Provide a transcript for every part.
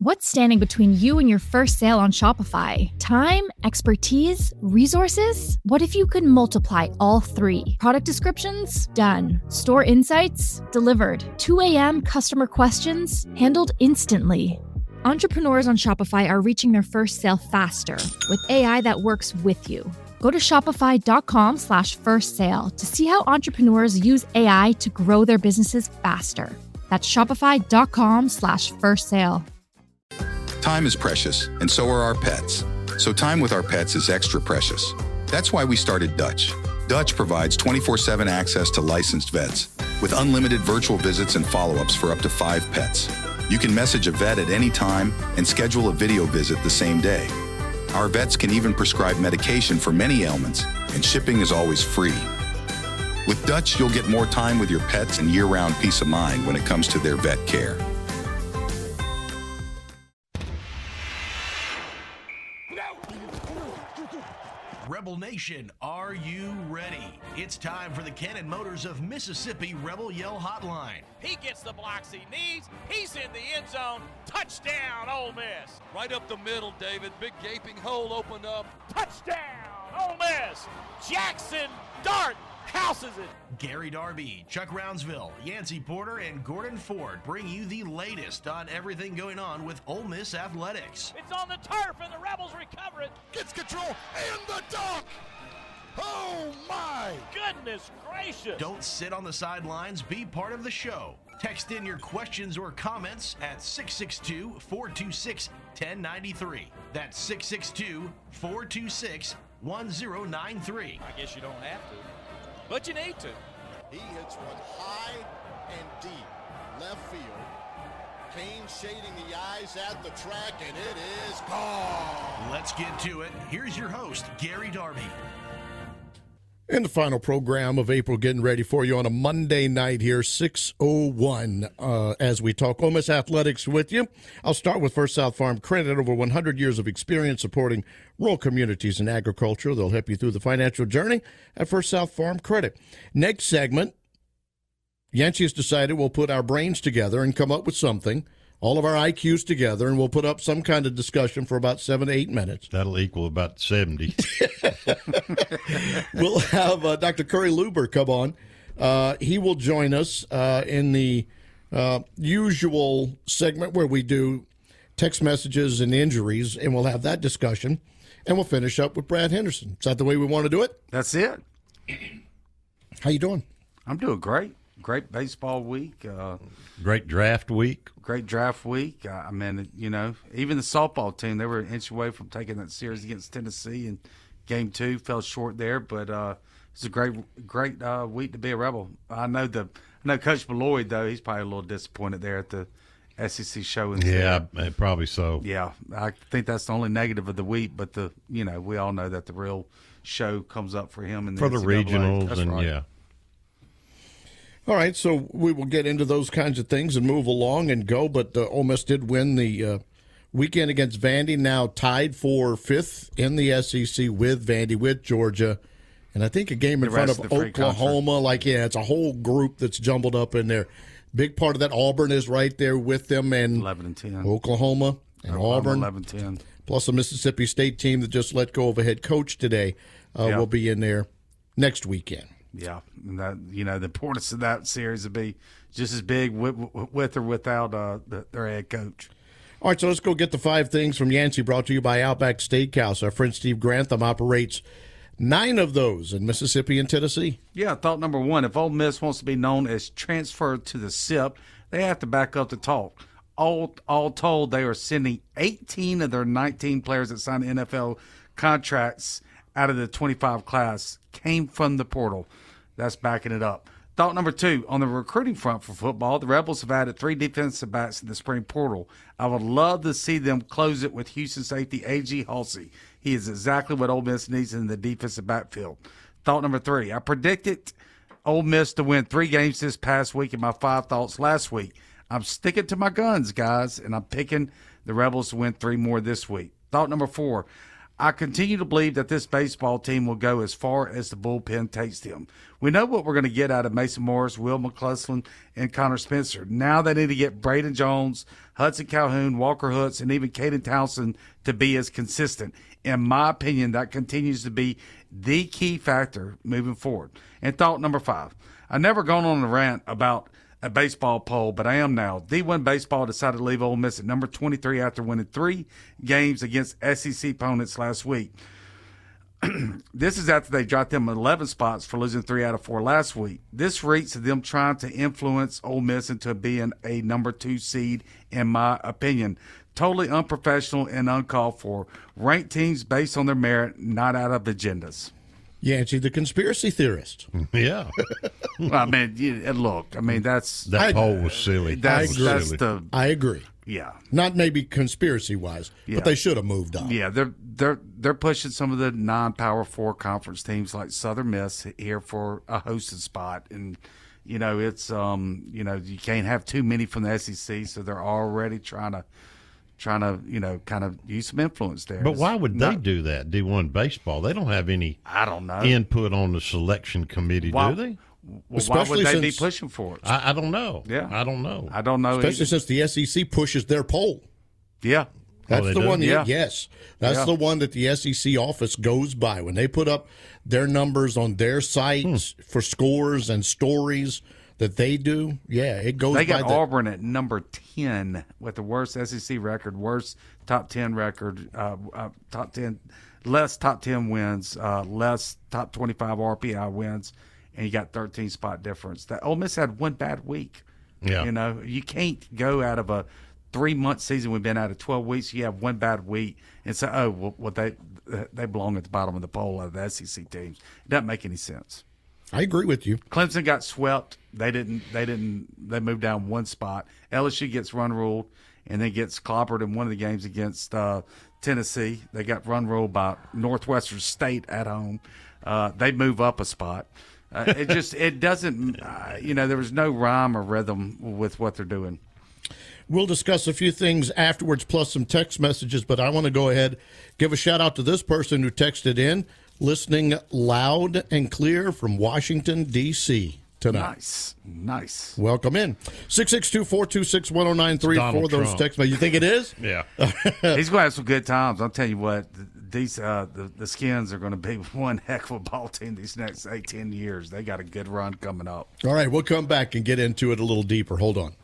What's standing between you and your first sale on Shopify? Time, expertise, resources? What if you could multiply all three? Product descriptions? Done. Store insights? Delivered. 2 a.m. customer questions? Handled instantly. Entrepreneurs on Shopify are reaching their first sale faster with AI that works with you. Go to shopify.com/first sale to see how entrepreneurs use AI to grow their businesses faster. That's shopify.com/first sale. Time is precious, and so are our pets. So time with our pets is extra precious. That's why we started Dutch. Dutch provides 24/7 access to licensed vets with unlimited virtual visits and follow-ups for up to 5 pets. You can message a vet at any time and schedule a video visit the same day. Our vets can even prescribe medication for many ailments, and shipping is always free. With Dutch, you'll get more time with your pets and year-round peace of mind when it comes to their vet care. Rebel Nation, are you ready? It's time for the Cannon Motors of Mississippi Rebel Yell Hotline. He gets the blocks he needs. He's in the end zone. Touchdown, Ole Miss. Right up the middle, David. Big gaping hole opened up. Touchdown, Ole Miss. Jackson Dart houses it. Gary Darby, Chuck Rounsville, Yancey Porter, and Gordon Ford bring you the latest on everything going on with Ole Miss athletics. It's on the turf, and the Rebels recover it. Gets control, and the dunk! Oh, my! Goodness gracious. Don't sit on the sidelines. Be part of the show. Text in your questions or comments at 662-426-1093. That's 662-426-1093. I guess you don't have to, but you need to. He hits one high and deep left field. Kane shading the eyes at the track, and it is gone. Let's get to it. Here's your host, Gary Darby. In the final program of April, getting ready for you on a Monday night here, 6:01, as we talk Ole Miss athletics with you. I'll start with First South Farm Credit. Over 100 years of experience supporting rural communities and agriculture. They'll help you through the financial journey at First South Farm Credit. Next segment, Yancey has decided we'll put our brains together and come up with something, all of our IQs together, and we'll put up some kind of discussion for about 7 to 8 minutes. That'll equal about 70. We'll have Dr. Curry Luber come on. He will join us in the usual segment where we do text messages and injuries, and we'll have that discussion, and we'll finish up with Brad Henderson. Is that the way we want to do it? That's it. How you doing? I'm doing great. Great baseball week. Great draft week. Great draft week. I mean, you know, even the softball team, they were an inch away from taking that series against Tennessee in Game 2. Fell short there, but it's a great week to be a Rebel. I know Coach Beloyd, though, he's probably a little disappointed there at the SEC show. Yeah, probably so. Yeah, I think that's the only negative of the week, but we all know that the real show comes up for him in for the regionals. That's and right. Yeah. All right, so we will get into those kinds of things and move along and go, but Ole Miss did win the weekend against Vandy, now tied for 5th in the SEC with Vandy, with Georgia, and I think a game in front of Oklahoma. It's a whole group that's jumbled up in there. Big part of that, Auburn is right there with them, and 11-10. Oklahoma and Auburn, 11-10. plus a Mississippi State team that just let go of a head coach today will be in there next weekend. Yeah, and that, the importance of that series would be just as big with or without their head coach. All right, so let's go get the 5 things from Yancey, brought to you by Outback Steakhouse. Our friend Steve Grantham operates 9 of those in Mississippi and Tennessee. Yeah, thought number 1, if Ole Miss wants to be known as transferred to the SIP, they have to back up the talk. All told, they are sending 18 of their 19 players that signed NFL contracts out of the 25 class came from the portal. That's backing it up. Thought number 2, on the recruiting front for football, the Rebels have added 3 defensive backs in the spring portal. I would love to see them close it with Houston safety A.G. Halsey. He is exactly what Ole Miss needs in the defensive backfield. Thought number 3, I predicted Ole Miss to win 3 games this past week in my 5 thoughts last week. I'm sticking to my guns, guys, and I'm picking the Rebels to win 3 more this week. Thought number 4, I continue to believe that this baseball team will go as far as the bullpen takes them. We know what we're going to get out of Mason Morris, Will McCluskey, and Connor Spencer. Now they need to get Braden Jones, Hudson Calhoun, Walker Hoots, and even Caden Townsend to be as consistent. In my opinion, that continues to be the key factor moving forward. And thought number 5. I've never gone on a rant about a baseball poll, but I am now. D1 Baseball decided to leave Ole Miss at number 23 after winning 3 games against SEC opponents last week. This is after they dropped them 11 spots for losing 3 out of 4 last week. This reeks of them trying to influence Ole Miss into being a number 2 seed, in my opinion. Totally unprofessional and uncalled for. Rank teams based on their merit, not out of agendas. Yancey, the conspiracy theorist. Yeah. Well, I mean, look, I mean, that poll was silly. I agree. Yeah. Not maybe conspiracy-wise, but they should have moved on. Yeah, they're pushing some of the non-Power 4 conference teams like Southern Miss here for a hosted spot. And, it's, you can't have too many from the SEC, so they're already trying to kind of use some influence there. But why would they do that? D1 Baseball, they don't have any input on the selection committee, do they? Well, why would they be pushing for it? I don't know. Yeah. I don't know. Especially since the SEC pushes their poll. Yeah. That's the one. Yeah. Yes. That's the one that the SEC office goes by. When they put up their numbers on their sites for scores and stories that they do, it goes by. They got Auburn at number 10 with the worst SEC record, worst top 10 record, less top 10 wins, less top 25 RPI wins, and you got 13 spot difference. The Ole Miss had one bad week. Yeah. You can't go out of a 3-month season. We've been out of 12 weeks. You have one bad week and say, they belong at the bottom of the poll of the SEC teams. It doesn't make any sense. I agree with you. Clemson got swept. They moved down one spot. LSU gets run ruled and then gets clobbered in one of the games against Tennessee. They got run ruled by Northwestern State at home. They move up a spot. It doesn't, there was no rhyme or rhythm with what they're doing. We'll discuss a few things afterwards, plus some text messages, but I want to go ahead, give a shout out to this person who texted in, listening loud and clear from Washington, D.C. tonight. Nice. Welcome in. 662-426-1093 for those text messages. You think it is? Yeah. He's going to have some good times. I'll tell you what, these the Skins are going to be one heck of a ball team these next 10 years. They got a good run coming up. All right, we'll come back and get into it a little deeper. Hold on.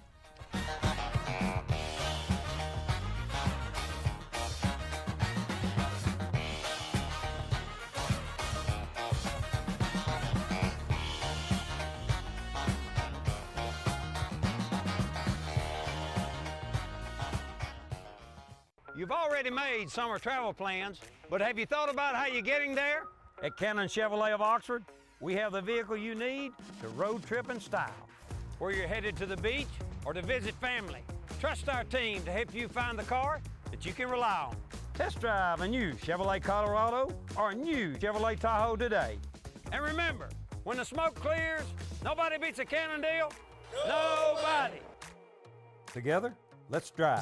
You've already made summer travel plans, but have you thought about how you're getting there? At Cannon Chevrolet of Oxford, we have the vehicle you need to road trip in style. Whether you're headed to the beach or to visit family, trust our team to help you find the car that you can rely on. Test drive a new Chevrolet Colorado or a new Chevrolet Tahoe today. And remember, when the smoke clears, nobody beats a Cannon deal. Nobody. Together, let's drive.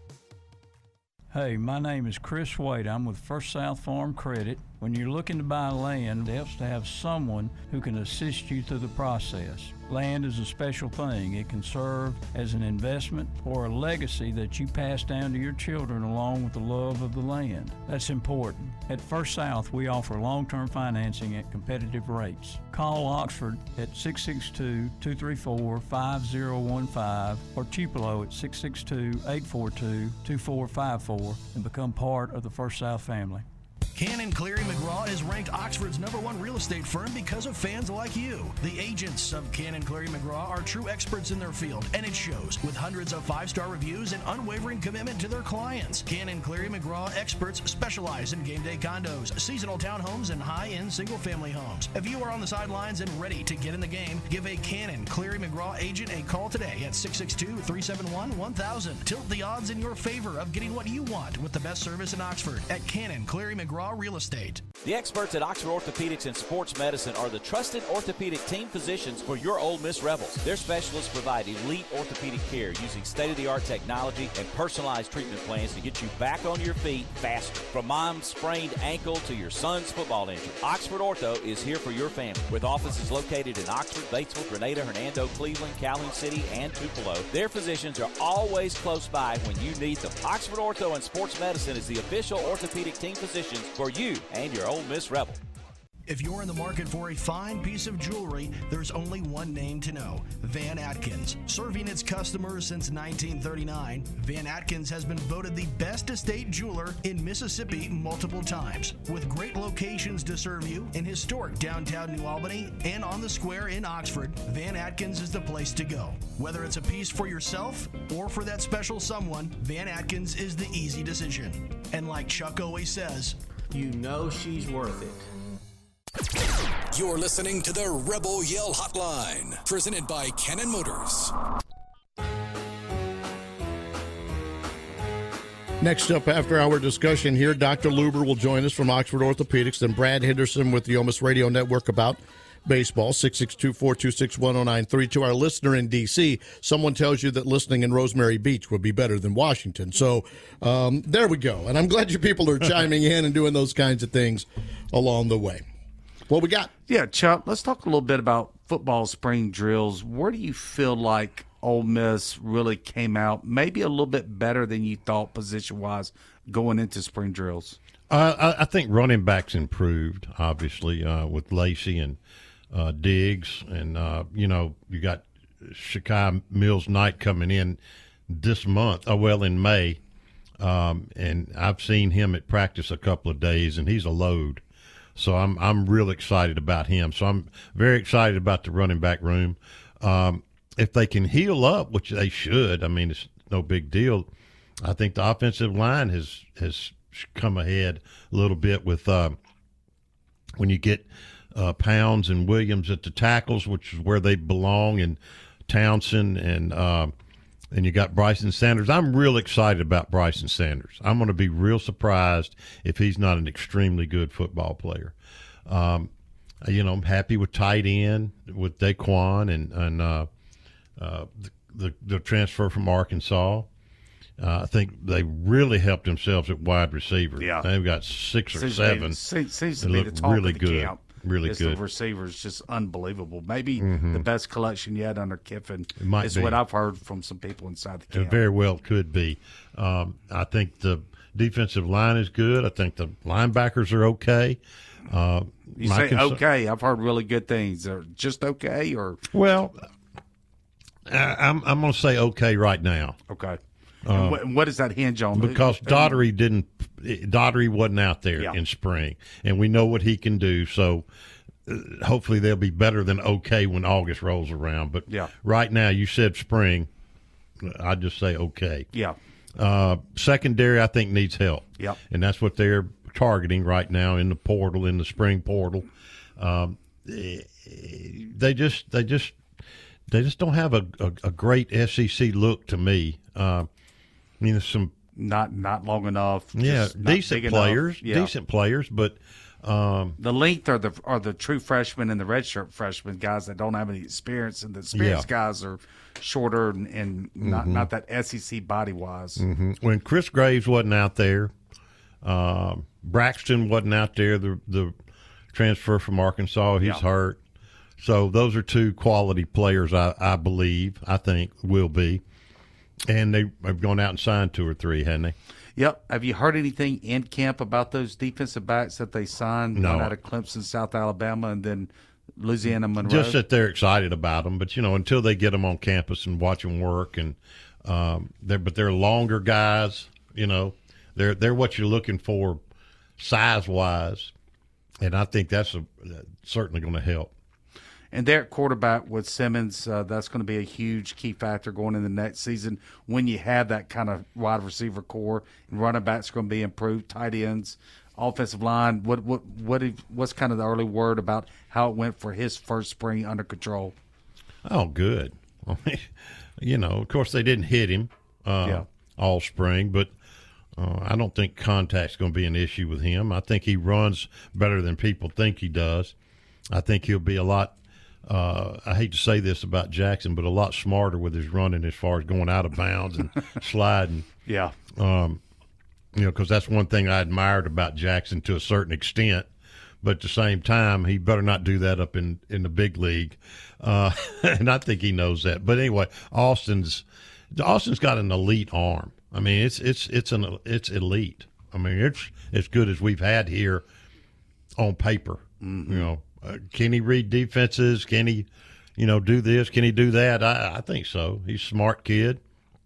Hey, my name is Chris Wade. I'm with First South Farm Credit. When you're looking to buy land, it helps to have someone who can assist you through the process. Land is a special thing. It can serve as an investment or a legacy that you pass down to your children along with the love of the land. That's important. At First South, we offer long-term financing at competitive rates. Call Oxford at 662-234-5015 or Tupelo at 662-842-2454 and become part of the First South family. Cannon Cleary McGraw is ranked Oxford's #1 real estate firm because of fans like you. The agents of Cannon Cleary McGraw are true experts in their field, and it shows with hundreds of 5-star reviews and unwavering commitment to their clients. Cannon Cleary McGraw experts specialize in game day condos, seasonal townhomes, and high-end single-family homes. If you are on the sidelines and ready to get in the game, give a Cannon Cleary McGraw agent a call today at 662-371-1000. Tilt the odds in your favor of getting what you want with the best service in Oxford at Cannon Cleary McGraw McGraw Real Estate. The experts at Oxford Orthopedics and Sports Medicine are the trusted orthopedic team physicians for your Ole Miss Rebels. Their specialists provide elite orthopedic care using state-of-the-art technology and personalized treatment plans to get you back on your feet faster. From mom's sprained ankle to your son's football injury, Oxford Ortho is here for your family. With offices located in Oxford, Batesville, Grenada, Hernando, Cleveland, Calhoun City, and Tupelo, their physicians are always close by when you need them. Oxford Ortho and Sports Medicine is the official orthopedic team physicians for you and your Ole Miss Rebel. If you're in the market for a fine piece of jewelry, there's only one name to know: Van Atkins. Serving its customers since 1939, Van Atkins has been voted the best estate jeweler in Mississippi multiple times. With great locations to serve you in historic downtown New Albany and on the square in Oxford, Van Atkins is the place to go. Whether it's a piece for yourself or for that special someone, Van Atkins is the easy decision. And like Chuck always says, you know she's worth it. You're listening to the Rebel Yell Hotline, presented by Cannon Motors. Next up, after our discussion here, Dr. Luber will join us from Oxford Orthopedics, then Brad Henderson with the Ole Miss Radio Network about baseball, 662-426-1093. To our listener in D.C., someone tells you that listening in Rosemary Beach would be better than Washington. So there we go. And I'm glad you people are chiming in and doing those kinds of things along the way. What we got? Yeah, Chuck, let's talk a little bit about football spring drills. Where do you feel like Ole Miss really came out maybe a little bit better than you thought position-wise going into spring drills? I think running backs improved, obviously, with Lacey and Diggs. And, you got Shakai Mills-Knight coming in this month, in May. And I've seen him at practice a couple of days, and he's a load. So I'm real excited about him. So I'm very excited about the running back room. If they can heal up, which they should, I mean, it's no big deal. I think the offensive line has come ahead a little bit with when you get Pounds and Williams at the tackles, which is where they belong, and Townsend and you got Bryson Sanders. I'm real excited about Bryson Sanders. I'm going to be real surprised if he's not an extremely good football player. I'm happy with tight end with Daquan and the transfer from Arkansas. I think they really helped themselves at wide receiver. Yeah. They've got 6 or 7. Seems to be the talk really of the good. camp. Really good. The receivers just unbelievable. Maybe the best collection yet under Kiffin is be what I've heard from some people inside the camp. It very well could be. I think the defensive line is good. I think the linebackers are okay. You say okay. I've heard really good things. They're just okay, or well, I'm going to say okay right now. Okay. What does that hinge on? Because Daugherty wasn't out there in spring, and we know what he can do. So hopefully they'll be better than okay when August rolls around. But right now, you said spring. I'd just say okay. Yeah. Secondary, I think, needs help. Yeah. And that's what they're targeting right now in the portal, in the spring portal. They just don't have a great SEC look to me. There's some not long enough. Decent players, decent players, but the length are the true freshmen and the redshirt freshmen guys that don't have any experience, and the experienced guys are shorter and not that SEC body wise. When Chris Graves wasn't out there, Braxton wasn't out there. The transfer from Arkansas, he's hurt. So those are 2 quality players. I think will be. And they have gone out and signed 2 or 3, haven't they? Yep. Have you heard anything in camp about those defensive backs that they signed? No. One out of Clemson, South Alabama, and then Louisiana Monroe? Just that they're excited about them. But, until they get them on campus and watch them work. And they're longer guys. They're what you're looking for size-wise. And I think that's certainly going to help. And there at quarterback with Simmons, that's going to be a huge key factor going into the next season when you have that kind of wide receiver core. And running backs are going to be improved, tight ends, offensive line. What's kind of the early word about how it went for his first spring under control? Oh, good. Of course they didn't hit him all spring, but I don't think contact's going to be an issue with him. I think he runs better than people think he does. I think he'll be a lot I hate to say this about Jackson, but a lot smarter with his running as far as going out of bounds and sliding. Yeah. Because that's one thing I admired about Jackson to a certain extent. But at the same time, he better not do that up in the big league. And I think he knows that. But anyway, Austin's got an elite arm. I mean, it's elite. I mean, it's as good as we've had here on paper. Mm-hmm. Can he read defenses? Can he, do this? Can he do that? I think so. He's a smart kid.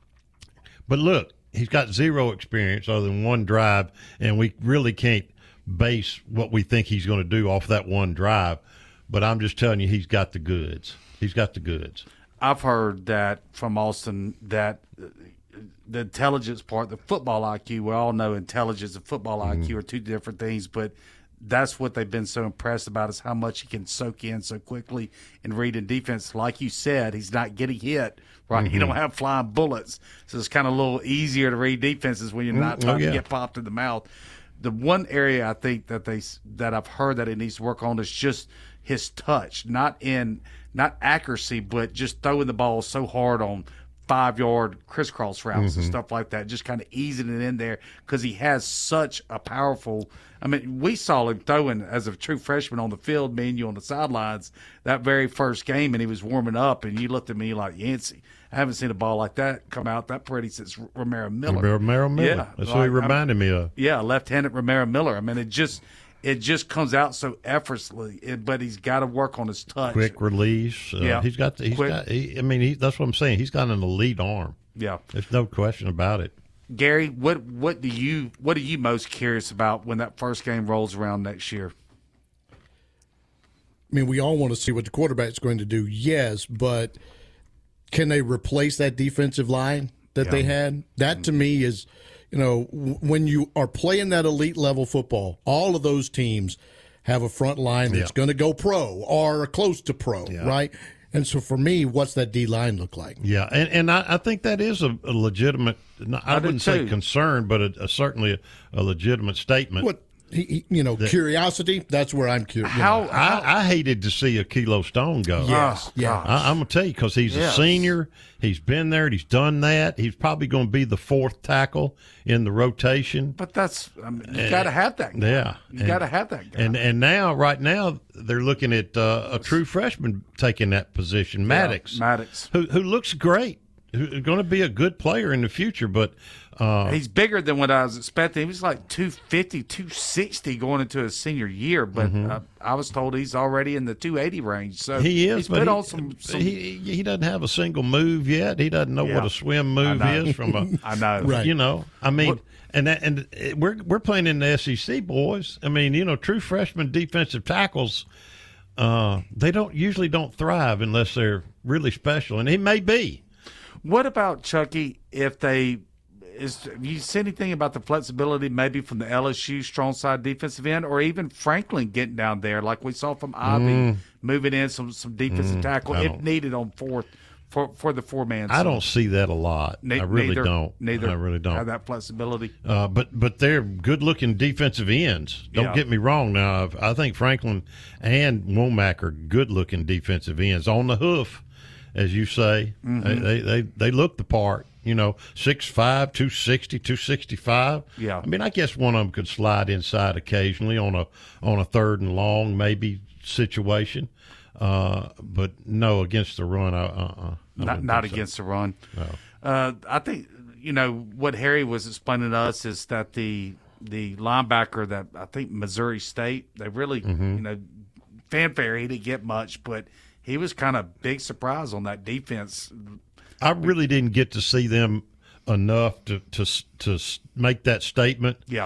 But look, he's got zero experience other than one drive, and we really can't base what we think he's going to do off that one drive. But I'm just telling you, he's got the goods. He's got the goods. I've heard that from Austin that the intelligence part, the football IQ, we all know intelligence and football IQ are two different things, but that's what they've been so impressed about is how much he can soak in so quickly and read in defense. Like you said, he's not getting hit, right? You don't have flying bullets, so it's kind of a little easier to read defenses when you're not trying to get popped in the mouth. The one area I think that I've heard that he needs to work on is just his touch, not accuracy, but just throwing the ball so hard on 5-yard crisscross routes and stuff like that, just kind of easing it in there because he has such a powerful – I mean, we saw him throwing as a true freshman on the field, me and you on the sidelines, that very first game, and he was warming up, and you looked at me like, Yancey, I haven't seen a ball like that come out that pretty since Romaro Miller. Romaro Miller. Yeah, that's what he reminded me of. Yeah, left-handed Romaro Miller. I mean, it just comes out so effortlessly, but he's got to work on his touch. Quick release. That's what I'm saying. He's got an elite arm. Yeah. There's no question about it. Gary, what are you most curious about when that first game rolls around next year? I mean, we all want to see what the quarterback's going to do, yes, but can they replace that defensive line that they had? That to me is, when you are playing that elite level football, all of those teams have a front line that's going to go pro or close to pro, right? And so for me, what's that D-line look like? Yeah, and I think that is a legitimate, I wouldn't say concern, but certainly a legitimate statement. What, curiosity, that's where I'm curious. I hated to see a Kilo Stone go. Yes. I'm going to tell you because he's a senior. He's been there. He's done that. He's probably going to be the fourth tackle in the rotation. But you got to have that guy. Yeah. You got to have that guy. And right now, they're looking at a true freshman taking that position, Maddox. Who looks great. Who's going to be a good player in the future, but he's bigger than what I was expecting. He was like 250, 260 going into his senior year, but I was told he's already in the 280 range. So he is. He's put on some. He doesn't have a single move yet. He doesn't know what a swim move is from a. I know. Right. I mean. And we're playing in the SEC, boys. I mean, true freshman defensive tackles, they usually don't thrive unless they're really special, and he may be. What about Chucky? Have you seen anything about the flexibility maybe from the LSU strong side defensive end, or even Franklin getting down there like we saw from Ivy moving in some defensive tackle if needed on fourth for the 4-man? I don't see that a lot. I really don't. I really don't have that flexibility. But they're good-looking defensive ends. Don't get me wrong. Now I think Franklin and Womack are good-looking defensive ends on the hoof, as you say. They look the part. 6'5", 260, 265. Yeah. I mean, I guess one of them could slide inside occasionally on a third and long maybe situation. But no, against the run, not against the run. No. I think what Harry was explaining to us is that the linebacker that I think Missouri State, they really fanfare. He didn't get much, but he was kind of big surprise on that defense. I really didn't get to see them enough to make that statement. Yeah.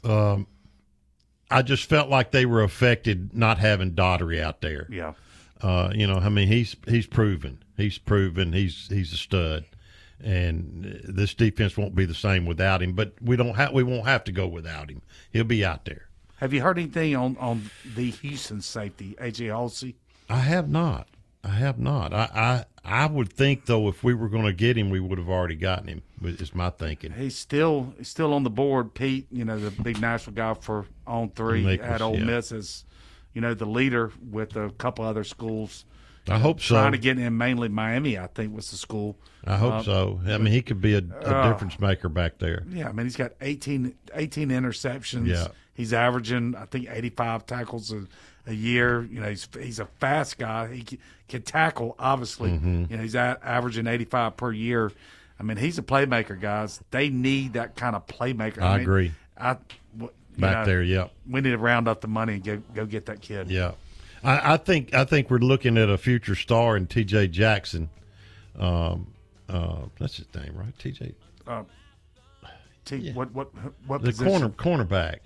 I just felt like they were affected not having Daugherty out there. Yeah. He's proven. He's a stud, and this defense won't be the same without him. But we won't have to go without him. He'll be out there. Have you heard anything on the Houston safety, AJ Halsey? I have not. I have not. I would think, though, if we were going to get him, we would have already gotten him, is my thinking. He's still on the board, Pete, the big national guy for On 3 at Ole Miss is, the leader with a couple other schools. I hope so. Trying to get him, mainly Miami, I think, was the school. I hope so. I mean, he could be a difference maker back there. Yeah, I mean, he's got 18 interceptions. Yeah. He's averaging, I think, 85 tackles a year. He's a fast guy. He can tackle, obviously. Mm-hmm. He's averaging 85 per year. I mean, he's a playmaker, guys. They need that kind of playmaker. I agree. Back there, yeah. We need to round up the money and go get that kid. Yeah. I think we're looking at a future star in T.J. Jackson. That's his name, right? T.J. What the position? cornerback.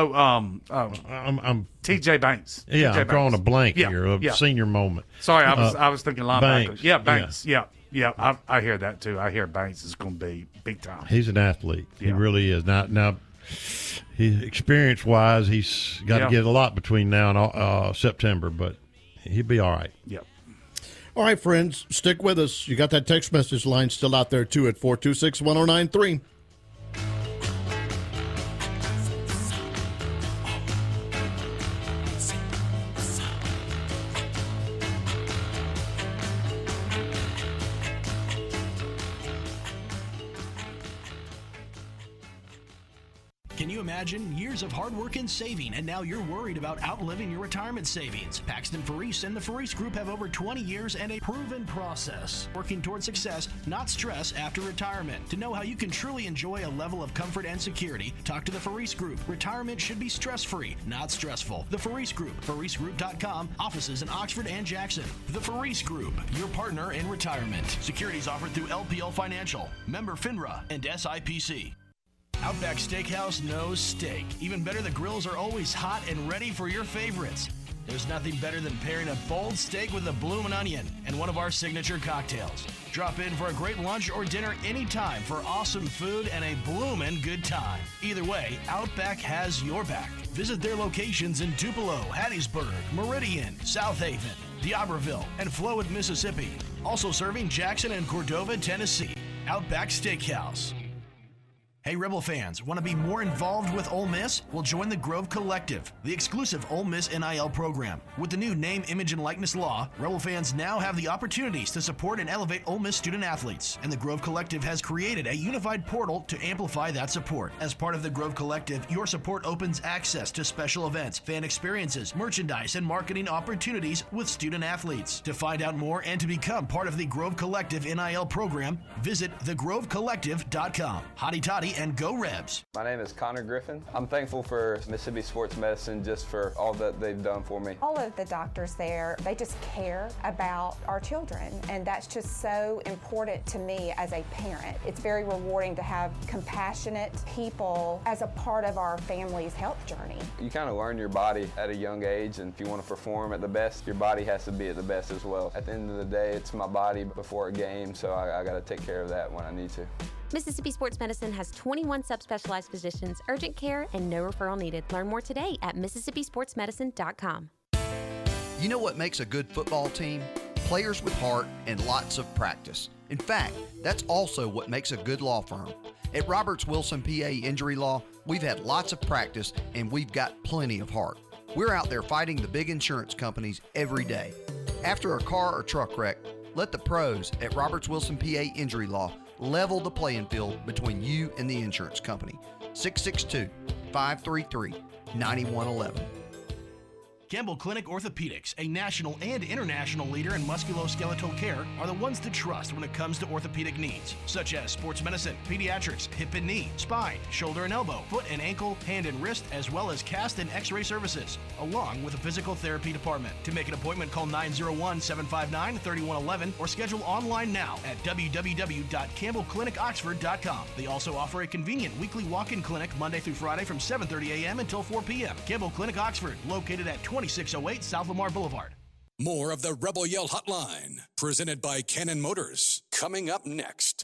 I'm T.J. Banks. Yeah, TJ I'm drawing a blank yeah, here, a senior moment. Sorry, I was thinking linebacker. Banks. Yeah, Banks. Yeah. I hear that too. I hear Banks is going to be big time. He's an athlete. Yeah. He really is. Now, he experience-wise, he's got to get a lot between now and September, but he'll be all right. Yep. All right, friends, stick with us. You got that text message line still out there, too, at 426-1093. Can you imagine years of hard work and saving, and now you're worried about outliving your retirement savings? Paxton Faris and the Faris Group have over 20 years and a proven process working toward success, not stress, after retirement. To know how you can truly enjoy a level of comfort and security, talk to the Faris Group. Retirement should be stress-free, not stressful. The Faris Group, FarisGroup.com, offices in Oxford and Jackson. The Faris Group, your partner in retirement. Securities offered through LPL Financial, member FINRA, and SIPC. Outback Steakhouse knows steak. Even better, the grills are always hot and ready for your favorites. There's nothing better than pairing a bold steak with a bloomin' onion and one of our signature cocktails. Drop in for a great lunch or dinner anytime for awesome food and a bloomin' good time. Either way, Outback has your back. Visit their locations in Tupelo, Hattiesburg, Meridian, South Haven, D'Iberville, and Flowood, Mississippi. Also serving Jackson and Cordova, Tennessee. Outback Steakhouse. Hey, Rebel fans, want to be more involved with Ole Miss? Well, join the Grove Collective, the exclusive Ole Miss NIL program. With the new name, image, and likeness law, Rebel fans now have the opportunities to support and elevate Ole Miss student athletes. And the Grove Collective has created a unified portal to amplify that support. As part of the Grove Collective, your support opens access to special events, fan experiences, merchandise, and marketing opportunities with student athletes. To find out more and to become part of the Grove Collective NIL program, visit thegrovecollective.com. Hotty toddy and go Rebs. My name is Connor Griffin. I'm thankful for Mississippi Sports Medicine just for all that they've done for me. All of the doctors there, they just care about our children, and that's just so important to me as a parent. It's very rewarding to have compassionate people as a part of our family's health journey. You kind of learn your body at a young age, and if you want to perform at the best, your body has to be at the best as well. At the end of the day, it's my body before a game, so I got to take care of that when I need to. Mississippi Sports Medicine has 21 subspecialized physicians, urgent care, and no referral needed. Learn more today at MississippiSportsMedicine.com. You know what makes a good football team? Players with heart and lots of practice. In fact, that's also what makes a good law firm. At Roberts Wilson PA Injury Law, we've had lots of practice and we've got plenty of heart. We're out there fighting the big insurance companies every day. After a car or truck wreck, let the pros at Roberts Wilson PA Injury Law level the playing field between you and the insurance company. 662-533-9111. Campbell Clinic Orthopedics, a national and international leader in musculoskeletal care, are the ones to trust when it comes to orthopedic needs, such as sports medicine, pediatrics, hip and knee, spine, shoulder and elbow, foot and ankle, hand and wrist, as well as cast and x-ray services, along with a physical therapy department. To make an appointment, call 901-759-3111 or schedule online now at www.campbellclinicoxford.com. They also offer a convenient weekly walk-in clinic Monday through Friday from 7:30 a.m. until 4 p.m. Campbell Clinic Oxford, located at 2608 South Lamar Boulevard. More of the Rebel Yell Hotline, presented by Cannon Motors, coming up next.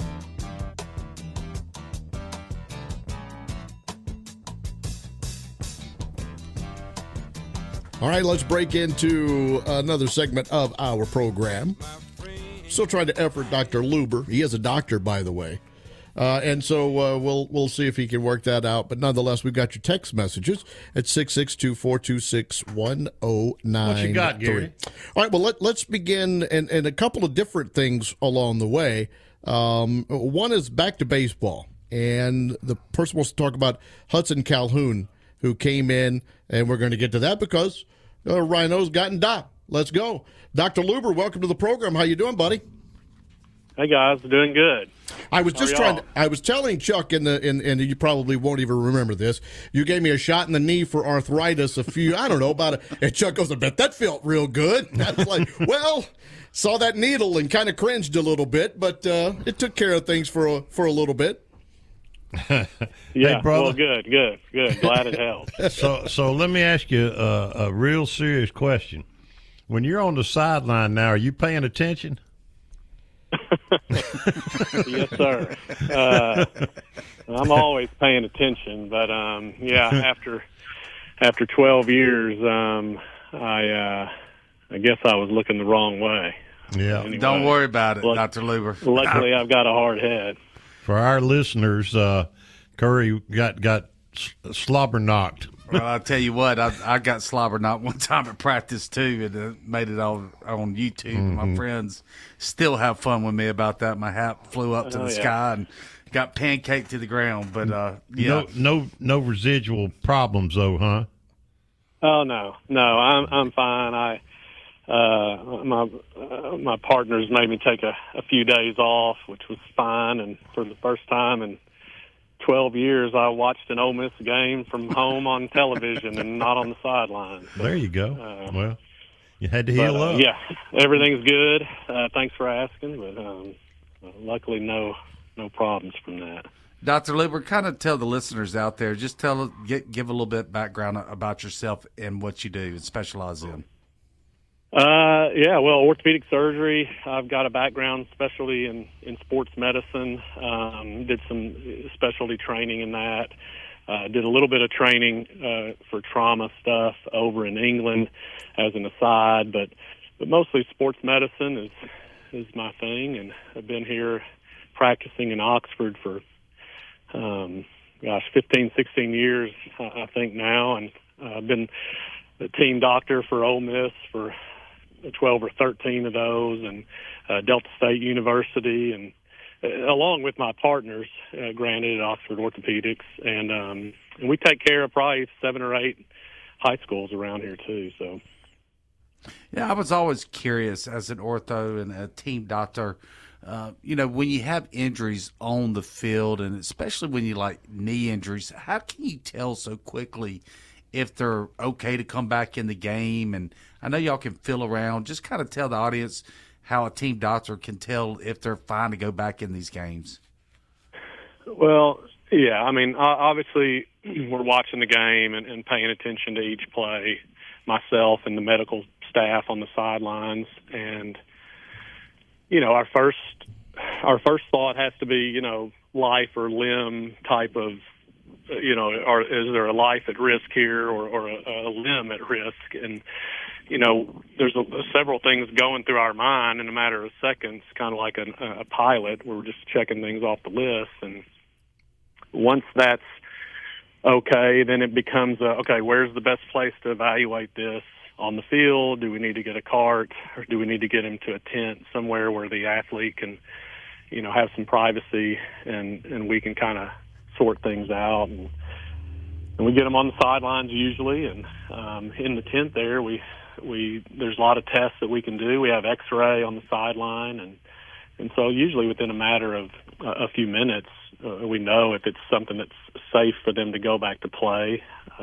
All right, let's break into another segment of our program. Still trying to effort Dr. Luber. He is a doctor, by the way. And so we'll see if he can work that out. But nonetheless, we've got your text messages at 662-426-1093. What you got, Gary? All right, well, let's begin, and a couple of different things along the way. One is back to baseball. And the person wants to talk about Hudson Calhoun, who came in, and we're going to get to that because Rhino's gotten Doc. Let's go. Dr. Luber, welcome to the program. How you doing, buddy? Hey, guys. Doing good. I was just I was telling Chuck, and you probably won't even remember this, you gave me a shot in the knee for arthritis and Chuck goes, I bet that felt real good. I was like, well, saw that needle and kind of cringed a little bit, but it took care of things for a little bit. Yeah, hey, brother. Well, good. Glad it helped. So let me ask you a real serious question. When you're on the sideline now, are you paying attention? Yes, sir. I'm always paying attention, but after 12 years, I guess I was looking the wrong way. Yeah. Anyway, don't worry about it, Dr. Luber. Luckily, I've got a hard head. For our listeners, Curry got slobber knocked. Well, I'll tell you what, I got slobber knocked one time at practice, too, and made it all on YouTube. Mm-hmm. My friends still have fun with me about that. My hat flew up to the sky and got pancaked to the ground. But, No residual problems, though, huh? Oh, no, I'm fine. My partners made me take a few days off, which was fine, and for the first time in 12 years, I watched an Ole Miss game from home on television and not on the sideline. So, there you go. Well, you had to heal up. Yeah, everything's good. Thanks for asking, but luckily no problems from that. Dr. Luber, kind of tell the listeners out there, just give a little bit background about yourself and what you do and specialize in. Orthopedic surgery. I've got a background specialty in sports medicine. Did some specialty training in that. Did a little bit of training for trauma stuff over in England as an aside, but mostly sports medicine is my thing, and I've been here practicing in Oxford for 15, 16 years, I think now, and I've been the team doctor for Ole Miss for 12 or 13 of those, and Delta State University, and along with my partners, granted, at Oxford Orthopedics, and we take care of probably 7 or 8 high schools around here too. So, yeah, I was always curious as an ortho and a team doctor. When you have injuries on the field, and especially when you like knee injuries, how can you tell so quickly if they're okay to come back in the game? And I know y'all can feel around. Just kind of tell the audience how a team doctor can tell if they're fine to go back in these games. Well, yeah, I mean, obviously we're watching the game and paying attention to each play, myself and the medical staff on the sidelines. And, our first thought has to be, life or limb type of, or is there a life at risk here or a limb at risk? And, there's several things going through our mind in a matter of seconds, kind of like a pilot. We're just checking things off the list. And once that's okay, then it becomes, where's the best place to evaluate this on the field? Do we need to get a cart, or do we need to get him to a tent somewhere where the athlete can, have some privacy and we can kind of sort things out? And we get them on the sidelines usually, and in the tent there, there's a lot of tests that we can do. We have X-ray on the sideline, and so usually within a matter of a few minutes, we know if it's something that's safe for them to go back to play.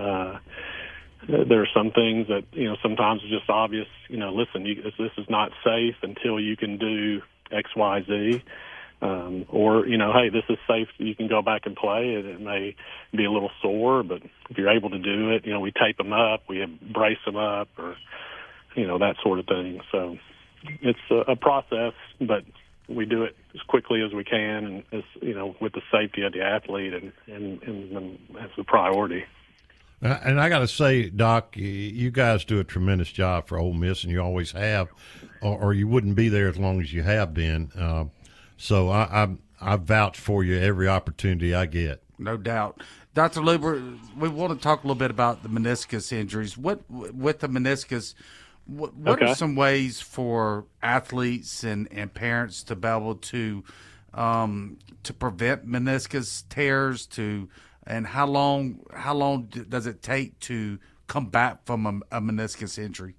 There are some things that sometimes it's just obvious. Listen, this is not safe until you can do X, Y, Z. Or, hey, this is safe, you can go back and play. It may be a little sore, but if you're able to do it, we tape them up, we brace them up, or, that sort of thing. So it's a process, but we do it as quickly as we can, and as with the safety of the athlete and as the priority. And I got to say, Doc, you guys do a tremendous job for Ole Miss, and you always have, or you wouldn't be there as long as you have been. So I vouch for you every opportunity I get. No doubt. Dr. Luber, we want to talk a little bit about the meniscus injuries. With the meniscus, what are some ways for athletes and parents to be able to prevent meniscus tears, and how long does it take to come back from a meniscus injury?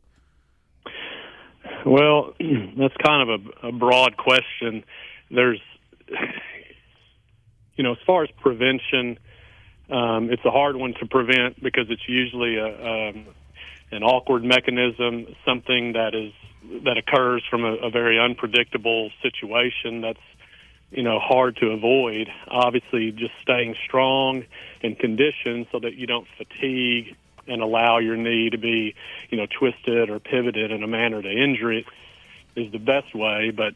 Well, that's kind of a broad question. There's, as far as prevention, it's a hard one to prevent because it's usually an awkward mechanism, something that occurs from a very unpredictable situation that's hard to avoid. Obviously, just staying strong and conditioned so that you don't fatigue and allow your knee to be, twisted or pivoted in a manner to injure it is the best way. But,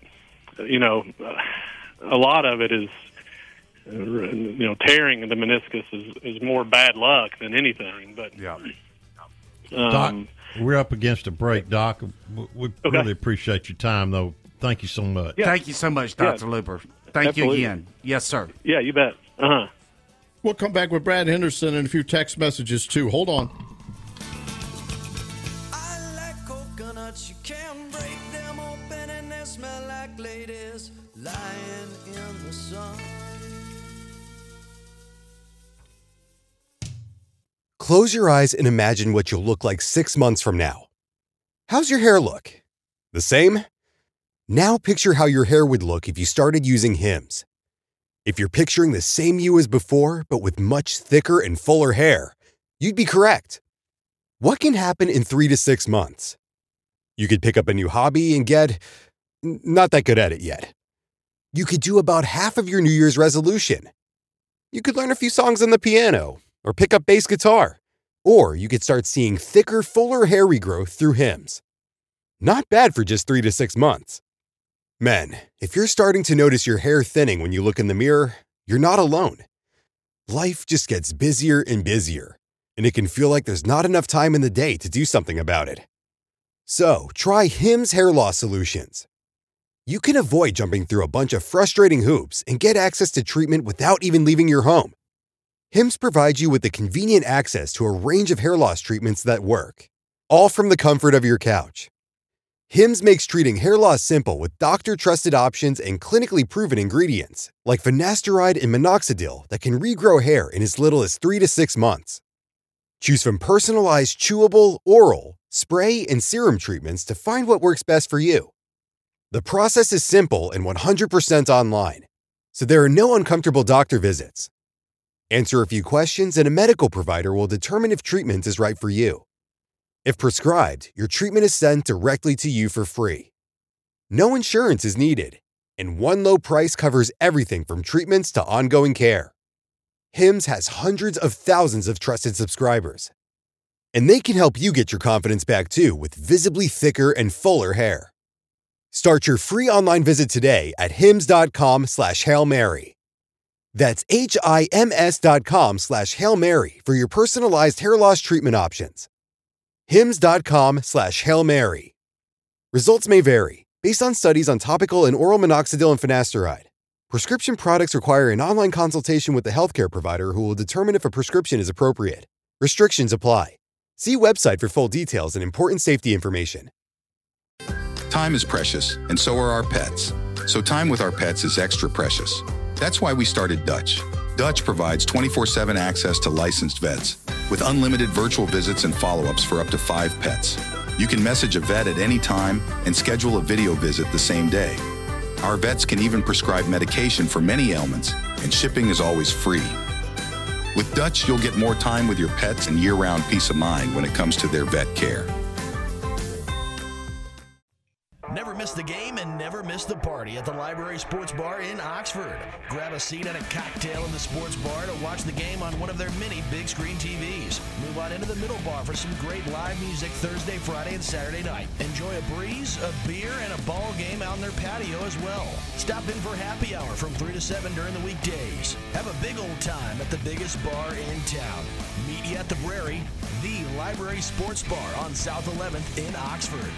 a lot of it is, tearing the meniscus is more bad luck than anything. But yeah. Doc, we're up against a break, Doc. We really appreciate your time, though. Thank you so much. Yeah. Thank you so much, Dr. Luber. Thank Absolutely. you again. Yes, sir. Yeah, you bet. We'll come back with Brad Henderson and a few text messages, too. Hold on. I like coconuts. You can break them open and they smell like ladies lying in the sun. Close your eyes and imagine what you'll look like 6 months from now. How's your hair look? The same? Now picture how your hair would look if you started using Hims. If you're picturing the same you as before, but with much thicker and fuller hair, you'd be correct. What can happen in 3 to 6 months? You could pick up a new hobby and get not that good at it yet. You could do about half of your New Year's resolution. You could learn a few songs on the piano or pick up bass guitar. Or you could start seeing thicker, fuller hair regrowth through Hims. Not bad for just 3 to 6 months. Men, if you're starting to notice your hair thinning when you look in the mirror, you're not alone. Life just gets busier and busier, and it can feel like there's not enough time in the day to do something about it. So, try Hims Hair Loss Solutions. You can avoid jumping through a bunch of frustrating hoops and get access to treatment without even leaving your home. Hims provides you with the convenient access to a range of hair loss treatments that work, all from the comfort of your couch. Hims makes treating hair loss simple with doctor-trusted options and clinically proven ingredients, like finasteride and minoxidil that can regrow hair in as little as 3 to 6 months. Choose from personalized chewable, oral, spray, and serum treatments to find what works best for you. The process is simple and 100% online, so there are no uncomfortable doctor visits. Answer a few questions and a medical provider will determine if treatment is right for you. If prescribed, your treatment is sent directly to you for free. No insurance is needed, and one low price covers everything from treatments to ongoing care. Hims has hundreds of thousands of trusted subscribers, and they can help you get your confidence back too with visibly thicker and fuller hair. Start your free online visit today at hims.com/Hail Mary. That's HIMS.com/Hail Mary for your personalized hair loss treatment options. Hims.com/Hail Mary. Results may vary based on studies on topical and oral minoxidil and finasteride. Prescription products require an online consultation with the healthcare provider who will determine if a prescription is appropriate. Restrictions apply. See website for full details and important safety information. Time is precious, and so are our pets. So time with our pets is extra precious. That's why we started Dutch. Dutch provides 24/7 access to licensed vets with unlimited virtual visits and follow-ups for up to 5 pets. You can message a vet at any time and schedule a video visit the same day. Our vets can even prescribe medication for many ailments, and shipping is always free. With Dutch, you'll get more time with your pets and year-round peace of mind when it comes to their vet care. Never miss the game and never miss the party at the Library Sports Bar in Oxford. Grab a seat and a cocktail in the sports bar to watch the game on one of their many big screen TVs. Move on into the middle bar for some great live music Thursday, Friday, and Saturday night. Enjoy a breeze, a beer, and a ball game out in their patio as well. Stop in for happy hour from 3 to 7 during the weekdays. Have a big old time at the biggest bar in town. Meet you at the Brary, the Library Sports Bar on South 11th in Oxford.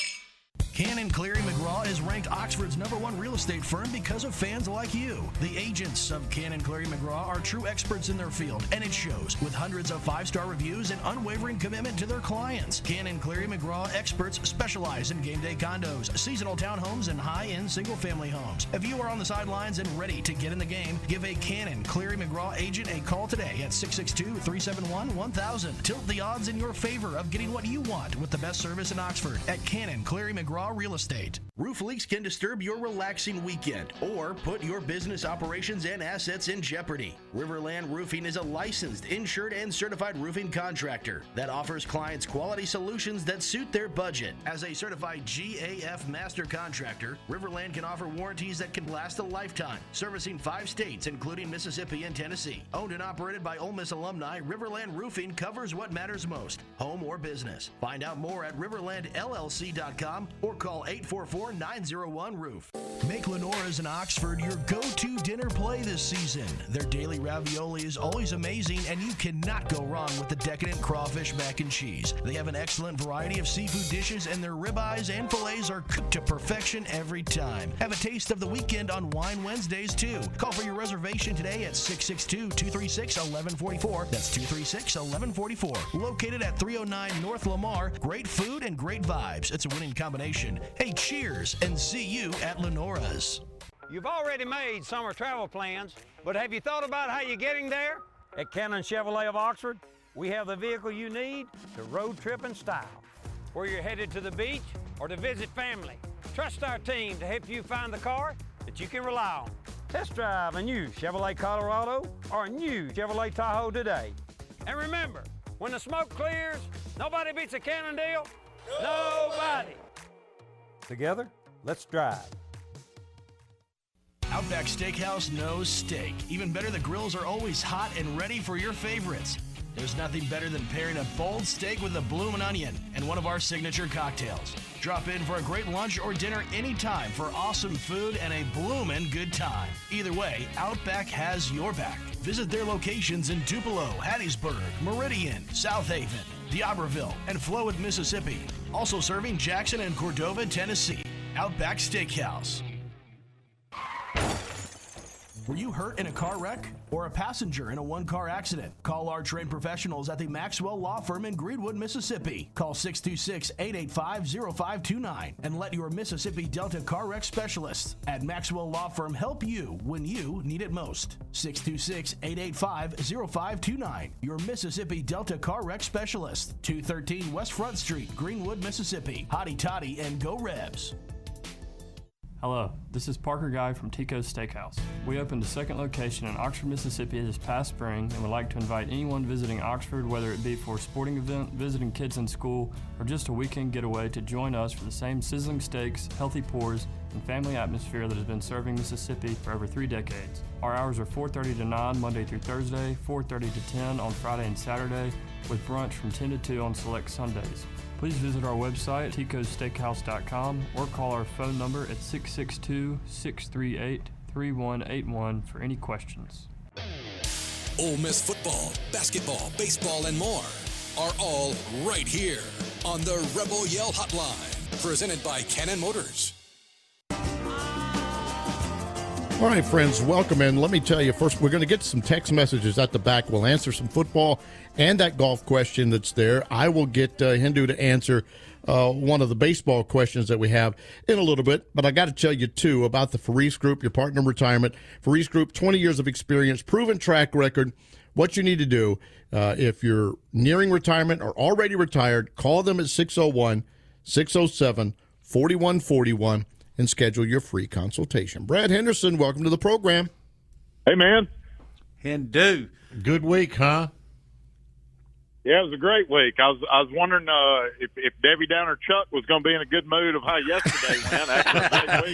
Cannon Cleary McGraw is ranked Oxford's #1 real estate firm because of fans like you. The agents of Cannon Cleary McGraw are true experts in their field, and it shows with hundreds of 5-star reviews and unwavering commitment to their clients. Cannon Cleary McGraw experts specialize in game day condos, seasonal townhomes, and high-end single-family homes. If you are on the sidelines and ready to get in the game, give a Cannon Cleary McGraw agent a call today at 662-371-1000. Tilt the odds in your favor of getting what you want with the best service in Oxford at Cannon Cleary McGraw Real Estate. Roof leaks can disturb your relaxing weekend or put your business operations and assets in jeopardy. Riverland Roofing is a licensed, insured, and certified roofing contractor that offers clients quality solutions that suit their budget. As a certified GAF master contractor, Riverland can offer warranties that can last a lifetime, servicing 5 states, including Mississippi and Tennessee. Owned and operated by Ole Miss alumni, Riverland Roofing covers what matters most, home or business. Find out more at riverlandllc.com or call 844-901-ROOF. Make Lenora's in Oxford your go-to dinner play this season. Their daily ravioli is always amazing, and you cannot go wrong with the decadent crawfish mac and cheese. They have an excellent variety of seafood dishes, and their ribeyes and fillets are cooked to perfection every time. Have a taste of the weekend on Wine Wednesdays, too. Call for your reservation today at 662-236-1144. That's 236-1144. Located at 309 North Lamar. Great food and great vibes. It's a winning combination. Hey, cheers, and see you at Lenora's. You've already made summer travel plans, but have you thought about how you're getting there? At Cannon Chevrolet of Oxford, we have the vehicle you need to road trip in style. Whether you're headed to the beach or to visit family, trust our team to help you find the car that you can rely on. Test drive a new Chevrolet Colorado or a new Chevrolet Tahoe today. And remember, when the smoke clears, nobody beats a Cannon deal. Nobody. Together, let's drive. Outback Steakhouse knows steak. Even better, the grills are always hot and ready for your favorites. There's nothing better than pairing a bold steak with a bloomin' onion and one of our signature cocktails. Drop in for a great lunch or dinner anytime for awesome food and a bloomin' good time. Either way, Outback has your back. Visit their locations in Tupelo, Hattiesburg, Meridian, South Haven, D'Iberville, and Flowood, Mississippi. Also serving Jackson and Cordova, Tennessee. Outback Steakhouse. Were you hurt in a car wreck or a passenger in a one-car accident? Call our trained professionals at the Maxwell Law Firm in Greenwood, Mississippi. Call 626-885-0529 and let your Mississippi Delta car wreck specialists at Maxwell Law Firm help you when you need it most. 626-885-0529. Your Mississippi Delta car wreck specialist. 213 West Front Street, Greenwood, Mississippi. Hotty Toddy and Go Rebs. Hello, this is Parker Guy from Tico's Steakhouse. We opened a second location in Oxford, Mississippi this past spring and would like to invite anyone visiting Oxford, whether it be for a sporting event, visiting kids in school, or just a weekend getaway, to join us for the same sizzling steaks, healthy pours, and family atmosphere that has been serving Mississippi for over 3 decades. Our hours are 4:30 to 9 Monday through Thursday, 4:30 to 10 on Friday and Saturday, with brunch from 10 to 2 on select Sundays. Please visit our website, ticossteakhouse.com, or call our phone number at 662-638-3181 for any questions. Ole Miss football, basketball, baseball, and more are all right here on the Rebel Yell Hotline, presented by Cannon Motors. All right, friends, welcome in. Let me tell you, first, we're going to get some text messages at the back. We'll answer some football and that golf question that's there. I will get Hindu to answer one of the baseball questions that we have in a little bit. But I got to tell you, too, about the Faris Group, your partner in retirement. Faris Group, 20 years of experience, proven track record. What you need to do, if you're nearing retirement or already retired, call them at 601-607-4141. and schedule your free consultation. Brad Henderson, welcome to the program. Hey, man. Hindu. Good week, huh? Yeah, it was a great week. I was wondering if Debbie Downer Chuck was going to be in a good mood of how yesterday went after a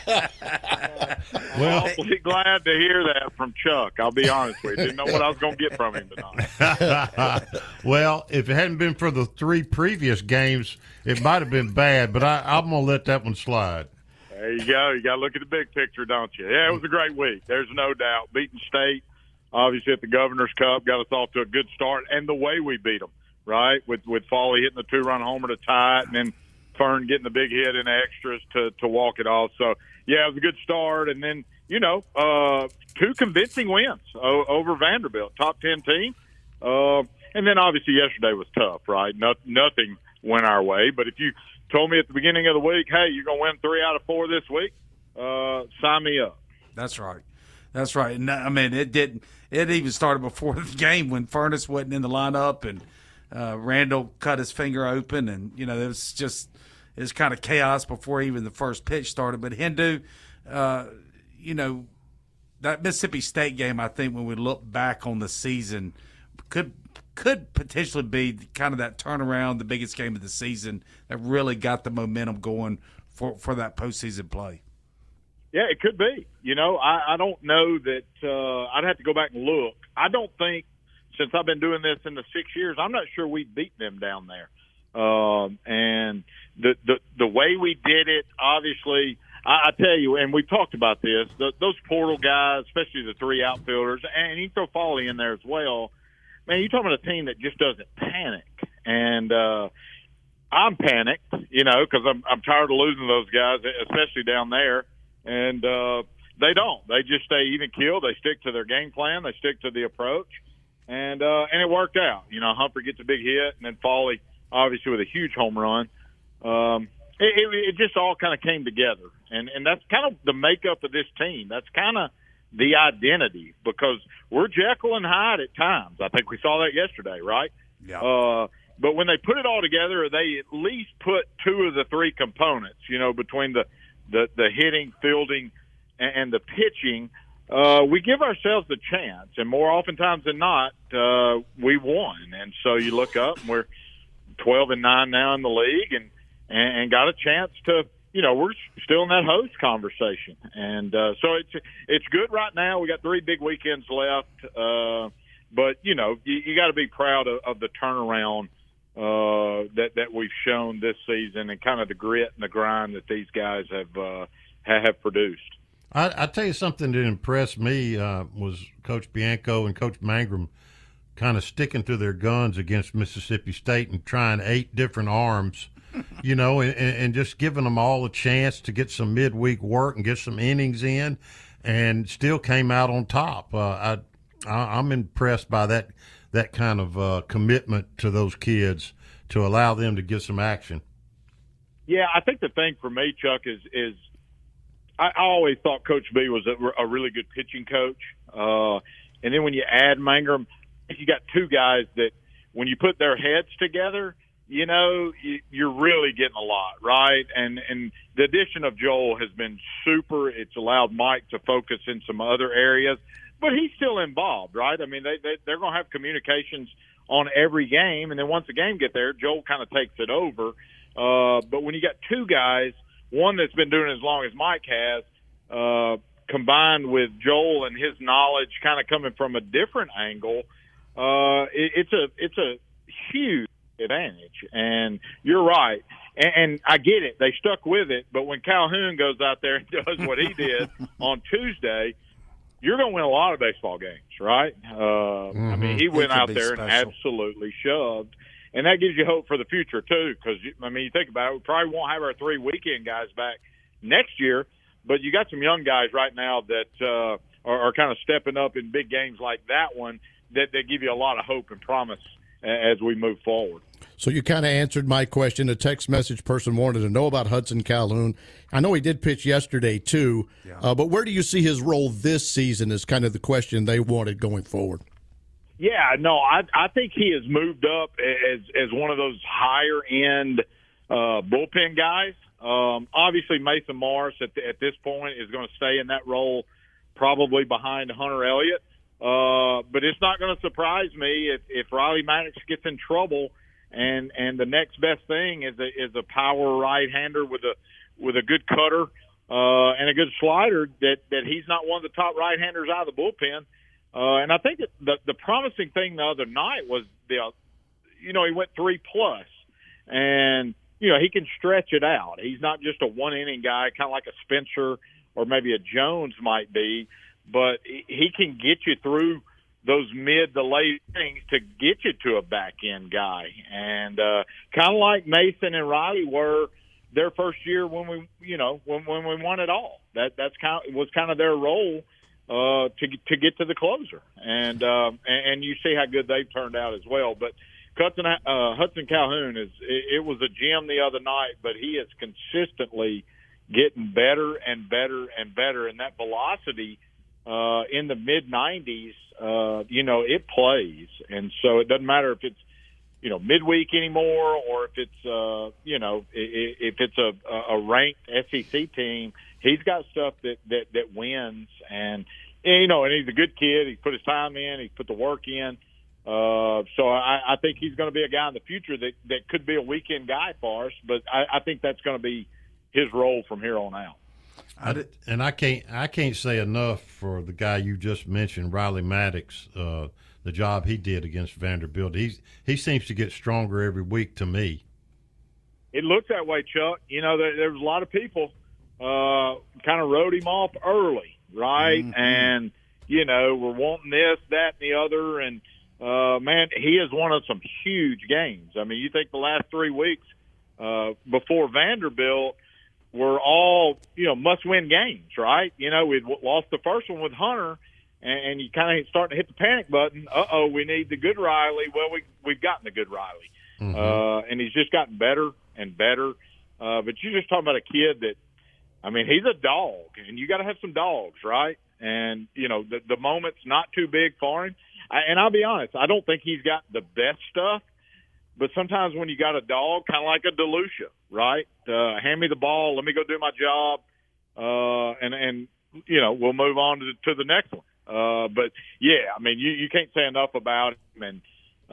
big week. Well, awfully glad to hear that from Chuck. I'll be honest with you. Didn't know what I was going to get from him tonight. Well, if it hadn't been for the 3 previous games, it might have been bad, but I'm going to let that one slide. There you go. You got to look at the big picture, don't you? Yeah, it was a great week. There's no doubt. Beating State. Obviously, at the Governor's Cup, got us off to a good start, and the way we beat them, right, with Foley hitting the 2-run homer to tie it, and then Fern getting the big hit in extras to walk it off. So, yeah, it was a good start. And then, 2 convincing wins over Vanderbilt, top 10 team. And then, obviously, yesterday was tough, right? Nothing went our way. But if you told me at the beginning of the week, hey, you're going to win 3 out of 4 this week, sign me up. That's right. That's right. And I mean, it didn't. It even started before the game when Furness wasn't in the lineup and Randall cut his finger open, and it was kind of chaos before even the first pitch started. But Hindu, that Mississippi State game, I think when we look back on the season, could potentially be kind of that turnaround, the biggest game of the season that really got the momentum going for that postseason play. Yeah, it could be. I don't know that I'd have to go back and look. I don't think, since I've been doing this in the 6 years, I'm not sure we beat them down there. And the way we did it, obviously, I tell you, and we've talked about this, those portal guys, especially the 3 outfielders, and you throw Foley in there as well. Man, you're talking about a team that just doesn't panic. And I'm panicked, because I'm tired of losing those guys, especially down there. And they don't. They just stay even keeled. They stick to their game plan. They stick to the approach, and it worked out. Humphrey gets a big hit, and then Foley, obviously, with a huge home run. It just all kind of came together, and that's kind of the makeup of this team. That's kind of the identity, because we're Jekyll and Hyde at times. I think we saw that yesterday, right? Yeah. But when they put it all together, they at least put 2 of the 3 components, between the hitting, fielding, and the pitching, we give ourselves a chance. And more oftentimes than not, we won. And so you look up, and we're 12-9 now in the league, and got a chance to, we're still in that host conversation. And so it's good right now. We got 3 big weekends left. But, you got to be proud of the turnaround that we've shown this season, and kind of the grit and the grind that these guys have produced. I tell you something that impressed me was Coach Bianco and Coach Mangrum kind of sticking to their guns against Mississippi State and trying 8 different arms, and just giving them all a chance to get some midweek work and get some innings in, and still came out on top. I'm impressed by that kind of commitment to those kids to allow them to get some action. Yeah, I think the thing for me, Chuck, is I always thought Coach B was a really good pitching coach. And then when you add Mangrum, you got 2 guys that when you put their heads together, you're really getting a lot, right? And the addition of Joel has been super. It's allowed Mike to focus in some other areas. But he's still involved, right? I mean, they're going to have communications on every game, and then once the game get there, Joel kind of takes it over. But when you got 2 guys, one that's been doing it as long as Mike has, combined with Joel and his knowledge kind of coming from a different angle, it's a huge advantage. And you're right. And I get it. They stuck with it. But when Calhoun goes out there and does what he did on Tuesday, you're going to win a lot of baseball games, right? I mean, he went out there and absolutely shoved. And that gives you hope for the future, too, because, I mean, you think about it, we probably won't have our 3 weekend guys back next year, but you got some young guys right now that are kind of stepping up in big games like that one that give you a lot of hope and promise as we move forward. So you kind of answered my question. A text message person wanted to know about Hudson Calhoun. I know he did pitch yesterday, too, but where do you see his role this season is kind of the question they wanted going forward. Yeah, no, I think he has moved up as one of those higher-end bullpen guys. Obviously, Mason Morris at this point is going to stay in that role probably behind Hunter Elliott. But it's not going to surprise me if Riley Maddox gets in trouble, and the next best thing is a power right-hander with a good cutter and a good slider. That he's not one of the top right-handers out of the bullpen. And I think that the promising thing the other night was he went 3+, and he can stretch it out. He's not just a one-inning guy, kind of like a Spencer or maybe a Jones might be, but he can get you through those mid to late innings to get you to a back-end guy. And kind of like Mason and Riley were their first year when we won it all. That's was kind of their role to get to the closer. And you see how good they've turned out as well. But Hudson Calhoun it was a gem the other night, but he is consistently getting better and better and better, and that velocity in the mid 90s, it plays. And so it doesn't matter if it's midweek anymore, or if it's if it's a ranked SEC team. He's got stuff that wins, and he's a good kid. He put his time in, he put the work in. So I think he's going to be a guy in the future that could be a weekend guy for us, but I think that's going to be his role from here on out. And I can't say enough for the guy you just mentioned, Riley Maddox, the job he did against Vanderbilt. He seems to get stronger every week to me. It looks that way, Chuck. There was a lot of people kind of wrote him off early, right? Mm-hmm. And, we're wanting this, that, and the other. And, man, he has won us some huge games. I mean, you think the last 3 weeks before Vanderbilt were all, must-win games, right? We'd lost the first one with Hunter, and you kind of starting to hit the panic button. We need the good Riley. Well, we've gotten the good Riley. Mm-hmm. And he's just gotten better and better. But you're just talking about a kid that, he's a dog, and you got to have some dogs, right? And, the moment's not too big for him. And I'll be honest, I don't think he's got the best stuff, but sometimes when you got a dog, kind of like a DeLucia, right? Hand me the ball, let me go do my job, and we'll move on to the next one. But, yeah, you can't say enough about him. And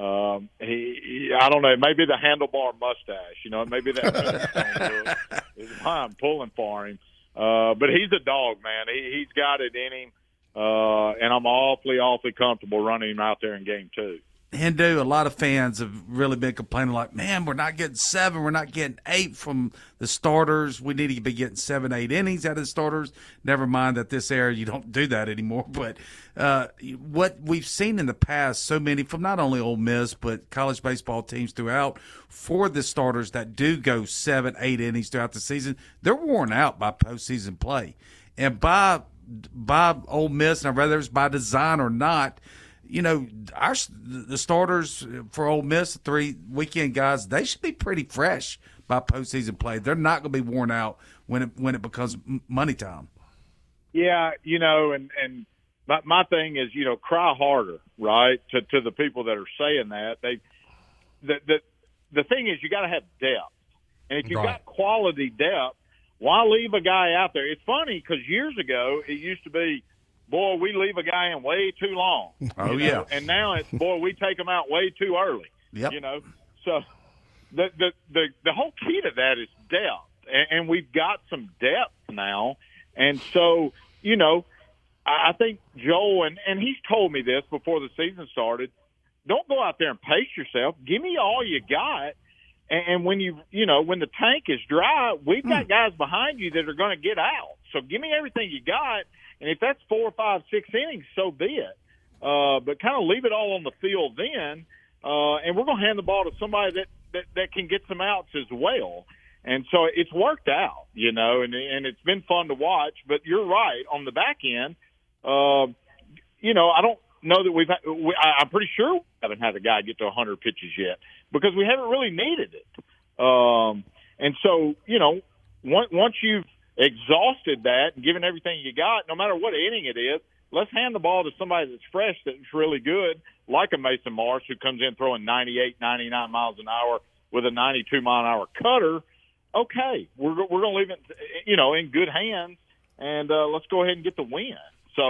I don't know, maybe the handlebar mustache, maybe that is why I'm pulling for him. But he's a dog, man. He's got it in him. And I'm awfully comfortable running him out there in game 2. Hindu, a lot of fans have really been complaining like, man, we're not getting 7, we're not getting 8 from the starters. We need to be getting 7, 8 innings out of the starters. Never mind that this era you don't do that anymore. But what we've seen in the past, so many from not only Ole Miss but college baseball teams throughout, for the starters that do go 7, 8 innings throughout the season, they're worn out by postseason play. And by Ole Miss, and whether it's by design or not, the starters for Ole Miss, the 3 weekend guys, they should be pretty fresh by postseason play. They're not going to be worn out when it becomes money time. Yeah, and my thing is, cry harder, right? To the people that are saying that, the thing is, you got to have depth, and if you've got quality depth, why leave a guy out there? It's funny because years ago it used to be, boy, we leave a guy in way too long. Oh, yeah. And now it's, boy, we take him out way too early. Yep. So the whole key to that is depth. And we've got some depth now. And so, I think Joel, and he's told me this before the season started, don't go out there and pace yourself. Give me all you got. And when when the tank is dry, we've got guys behind you that are going to get out. So give me everything you got. And if that's 4, 5, 6 innings, so be it. But kind of leave it all on the field then. And we're going to hand the ball to somebody that can get some outs as well. And so it's worked out, and it's been fun to watch. But you're right, on the back end, I don't know that I'm pretty sure we haven't had a guy get to 100 pitches yet because we haven't really needed it. And so, once you've exhausted that and given everything you got, no matter what inning it is, let's hand the ball to somebody that's fresh, that's really good, like a Mason Marsh who comes in throwing 98, 99 miles an hour with a 92-mile-an-hour cutter. Okay, we're going to leave it, in good hands, and let's go ahead and get the win. So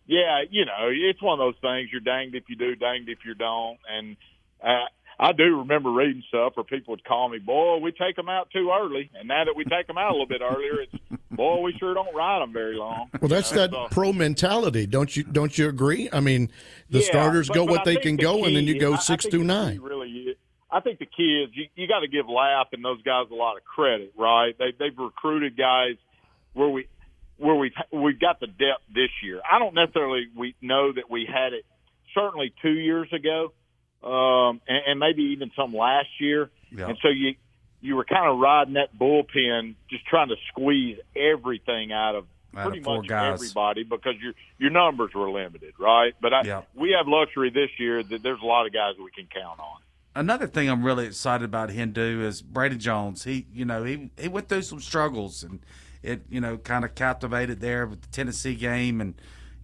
yeah, it's one of those things. You're danged if you do, danged if you don't. And I do remember reading stuff where people would call me, boy, we take them out too early. And now that we take them out a little bit earlier, it's, boy, we sure don't ride them very long. Well, that's that pro mentality. Don't you agree? I mean, the starters go what they can go, and then you go 6 through 9. I think the key is you got to give Lapp and those guys a lot of credit, right? They've recruited guys where we've got the depth this year. I don't necessarily know that we had it certainly 2 years ago, and maybe even some last year. Yeah. And so you were kind of riding that bullpen, just trying to squeeze everything out of pretty much everybody because your numbers were limited, right? But we have luxury this year that there's a lot of guys we can count on. Another thing I'm really excited about Hindu is Brady Jones. He went through some struggles, and it kind of captivated there with the Tennessee game, and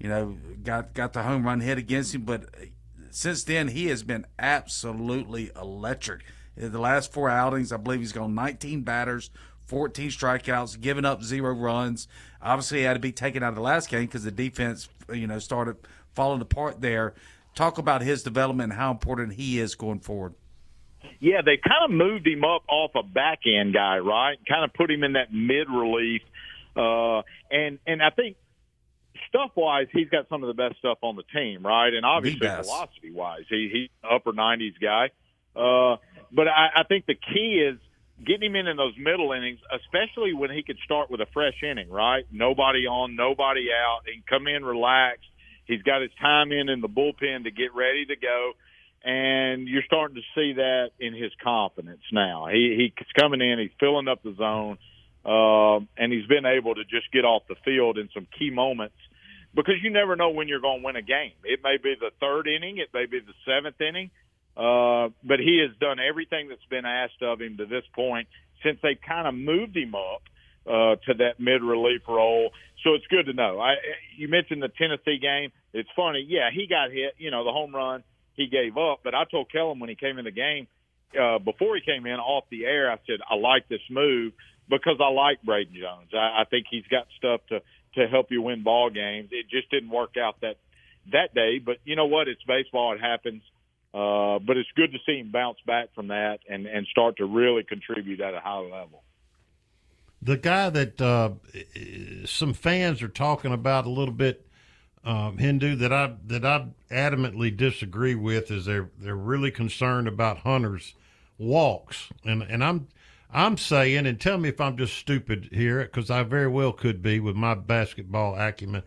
got the home run hit against him. But since then, he has been absolutely electric. In the last 4 outings, I believe he's gone 19 batters, 14 strikeouts, giving up 0 runs. Obviously, he had to be taken out of the last game because the defense, started falling apart there. Talk about his development and how important he is going forward. Yeah, they kind of moved him up off a back-end guy, right? Kind of put him in that mid-relief. And I think stuff-wise, he's got some of the best stuff on the team, right? And obviously velocity-wise, he's an upper 90s guy. But I think the key is getting him in those middle innings, especially when he could start with a fresh inning, right? Nobody on, nobody out. He can come in relaxed. He's got his time in the bullpen to get ready to go. And you're starting to see that in his confidence now. He's coming in, he's filling up the zone, and he's been able to just get off the field in some key moments because you never know when you're going to win a game. It may be the 3rd inning, it may be the 7th inning, but he has done everything that's been asked of him to this point since they kind of moved him up to that mid-relief role. So it's good to know. You mentioned the Tennessee game. It's funny. Yeah, he got hit, the home run he gave up. But I told Kellen when he came in the game, before he came in off the air, I said, I like this move because I like Brady Jones. I think he's got stuff to help you win ball games. It just didn't work out that day. But you know what? It's baseball. It happens. But it's good to see him bounce back from that and start to really contribute at a high level. The guy that some fans are talking about a little bit, Hindu, that I adamantly disagree with is they're really concerned about Hunter's walks, and I'm saying, and tell me if I'm just stupid here, because I very well could be with my baseball acumen.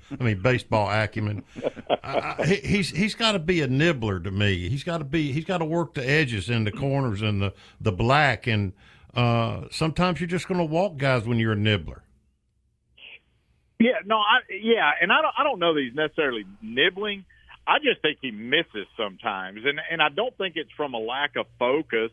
He's got to be a nibbler to me. He's got to work the edges and the corners and the black, and sometimes you're just going to walk guys when you're a nibbler. Yeah, no, and I don't know that he's necessarily nibbling. I just think he misses sometimes, and I don't think it's from a lack of focus.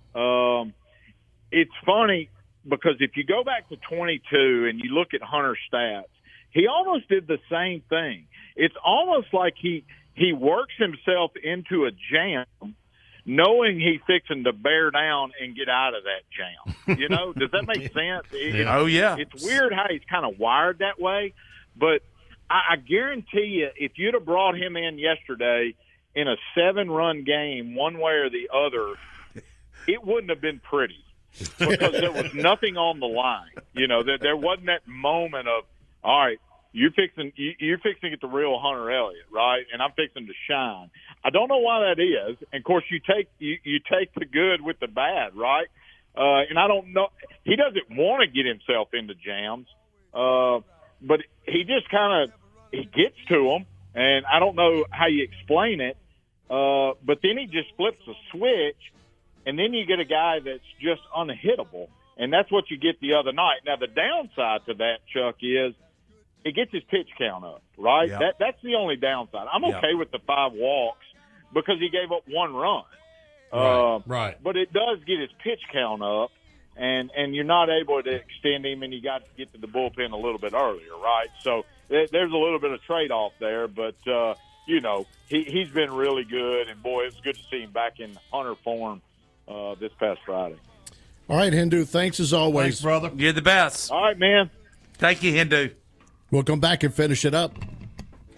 It's funny because if you go back to 22 and you look at Hunter's stats, he almost did the same thing. It's almost like he works himself into a jam, knowing he's fixing to bear down and get out of that jam. Does that make sense? It's weird how he's kind of wired that way, but I guarantee you if you'd have brought him in yesterday in a 7-run game one way or the other, it wouldn't have been pretty because there was nothing on the line. There wasn't that moment of, all right, you're fixing to get the real Hunter Elliott, right? And I'm fixing to shine. I don't know why that is. And of course, you take the good with the bad, right? And I don't know. He doesn't want to get himself into jams, but he just he gets to them, and I don't know how you explain it. But then he just flips a switch, and then you get a guy that's just unhittable, and that's what you get the other night. Now, the downside to that, Chuck, is it gets his pitch count up, right? Yep. That's the only downside. I'm okay with the 5 walks because he gave up 1 run. Right. But it does get his pitch count up, and you're not able to extend him, and you got to get to the bullpen a little bit earlier, right? So there's a little bit of trade-off there, but, he's been really good, and, boy, it's good to see him back in Hunter form this past Friday. All right, Hindu, thanks as always. Thanks, brother. You're the best. All right, man. Thank you, Hindu. We'll come back and finish it up.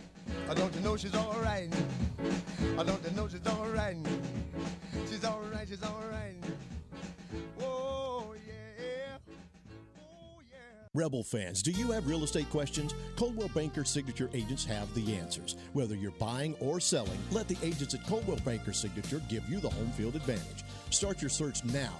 Don't you know she's all right? Don't you know she's all right? She's all right, she's all right. Oh, yeah. Oh, yeah. Rebel fans, do you have real estate questions? Coldwell Banker Signature agents have the answers. Whether you're buying or selling, let the agents at Coldwell Banker Signature give you the home field advantage. Start your search now.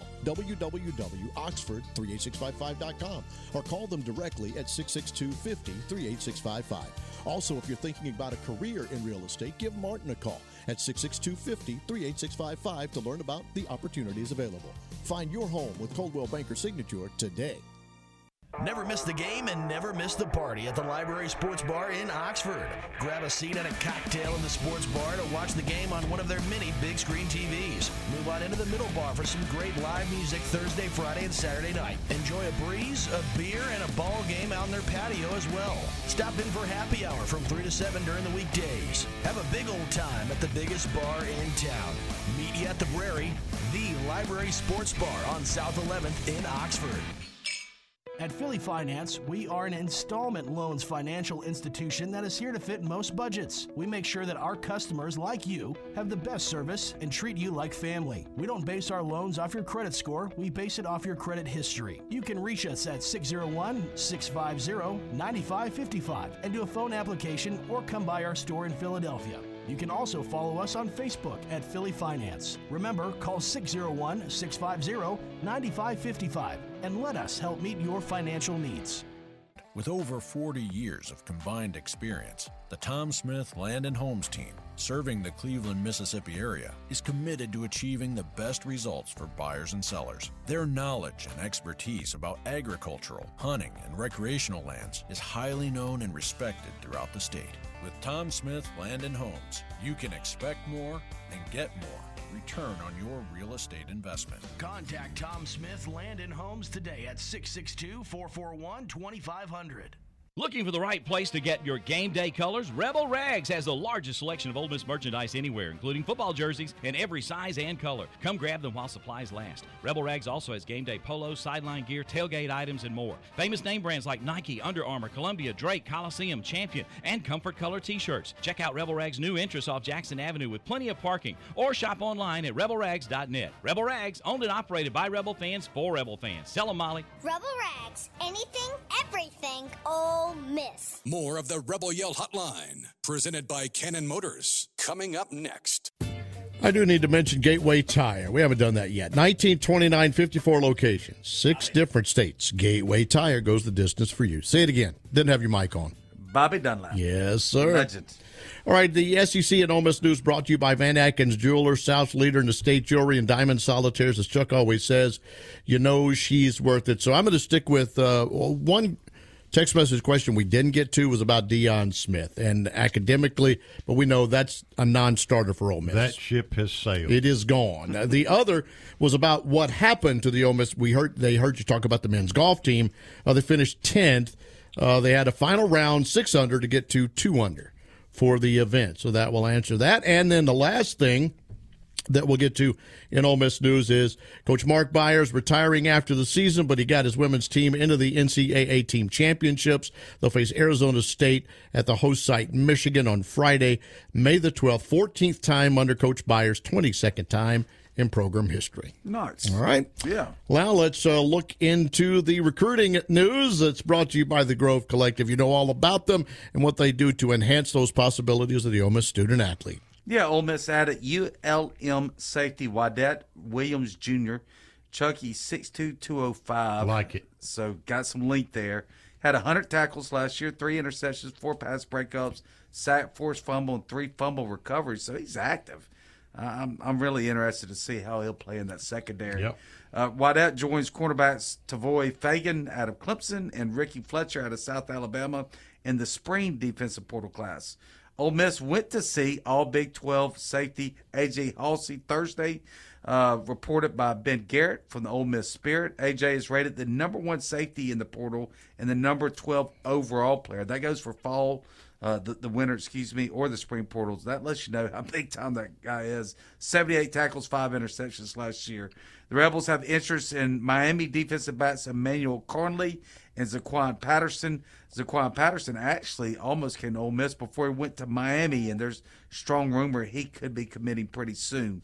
www.oxford38655.com or call them directly at 662-50-38655. Also, if you're thinking about a career in real estate, give Martin a call at 662-50-38655 to learn about the opportunities available. Find your home with Coldwell Banker Signature today. Never miss the game and never miss the party at the Library Sports Bar in Oxford. Grab a seat and a cocktail in the sports bar to watch the game on one of their many big screen TVs. Move on into the middle bar for some great live music Thursday, Friday, and Saturday night. Enjoy a breeze, a beer, and a ball game out in their patio as well. Stop in for happy hour from 3 to 7 during the weekdays. Have a big old time at the biggest bar in town. Meet you at the Brary, the Library Sports Bar on South 11th in Oxford. At Philly Finance, we are an installment loans financial institution that is here to fit most budgets. We make sure that our customers, like you, have the best service and treat you like family. We don't base our loans off your credit score, we base it off your credit history. You can reach us at 601-650-9555 and do a phone application or come by our store in Philadelphia. You can also follow us on Facebook at Philly Finance. Remember, call 601-650-9555 and let us help meet your financial needs. With over 40 years of combined experience, the Tom Smith Land and Homes team, serving the Cleveland, Mississippi area, is committed to achieving the best results for buyers and sellers. Their knowledge and expertise about agricultural, hunting, and recreational lands is highly known and respected throughout the state. With Tom Smith Land and Homes, you can expect more and get more return on your real estate investment. Contact Tom Smith Land and Homes today at 662-441-2500. Looking for the right place to get your game day colors? Rebel Rags has the largest selection of Ole Miss merchandise anywhere, including football jerseys in every size and color. Come grab them while supplies last. Rebel Rags also has game day polos, sideline gear, tailgate items, and more. Famous name brands like Nike, Under Armour, Columbia, Drake, Coliseum, Champion, and Comfort Color t-shirts. Check out Rebel Rags' new entrance off Jackson Avenue with plenty of parking, or shop online at rebelrags.net. Rebel Rags, owned and operated by Rebel fans for Rebel fans. Sell them, Molly. Rebel Rags, anything, everything, Ole Miss. More of the Rebel Yell Hotline, presented by Cannon Motors, coming up next. I do need to mention Gateway Tire. We haven't done that yet. 1929, 54 locations, 6 different states. Gateway Tire goes the distance for you. Say it again. Didn't have your mic on. Bobby Dunlap. Yes, sir. Legend. All right, the SEC and Ole Miss News brought to you by Van Atkins Jewelers, South's leader in estate jewelry and diamond solitaires. As Chuck always says, you know she's worth it. So I'm going to stick with one text message question we didn't get to was about Deion Smith and academically, but we know that's a non-starter for Ole Miss. That ship has sailed. It is gone. The other was about what happened to the Ole Miss. They heard you talk about the men's golf team. They finished 10th. They had a final round 6 under to get to 2 under for the event. So that will answer that. And then the last thing that we'll get to in Ole Miss news is Coach Mark Byers retiring after the season, but he got his women's team into the NCAA team championships. They'll face Arizona State at the host site, Michigan, on Friday, May the 12th, 14th time under Coach Byers, 22nd time in program history. Nice. All right. Yeah. Well, let's look into the recruiting news that's brought to you by the Grove Collective. You know all about them and what they do to enhance those possibilities of the Ole Miss student athlete. Yeah, Ole Miss added ULM safety Wadette Williams Jr. Chucky 6'2", 205. Like it. So got some length there. Had 100 tackles last year, 3 interceptions, 4 pass breakups, sack, forced fumble, and 3 fumble recoveries. So he's active. I'm really interested to see how he'll play in that secondary. Yep. Wadette joins cornerbacks Tavoy Fagan out of Clemson and Ricky Fletcher out of South Alabama in the spring defensive portal class. Ole Miss went to see all Big 12 safety A.J. Halsey Thursday, reported by Ben Garrett from the Ole Miss Spirit. A.J. is rated the #1 safety in the portal and the #12 overall player. That goes for fall the winner, or the spring portals. That lets you know how big time that guy is. 78 tackles, 5 interceptions last year. The Rebels have interest in Miami defensive backs Emmanuel Conley and Zaquan Patterson. Zaquan Patterson actually almost came to Ole Miss before he went to Miami, and there's strong rumor he could be committing pretty soon.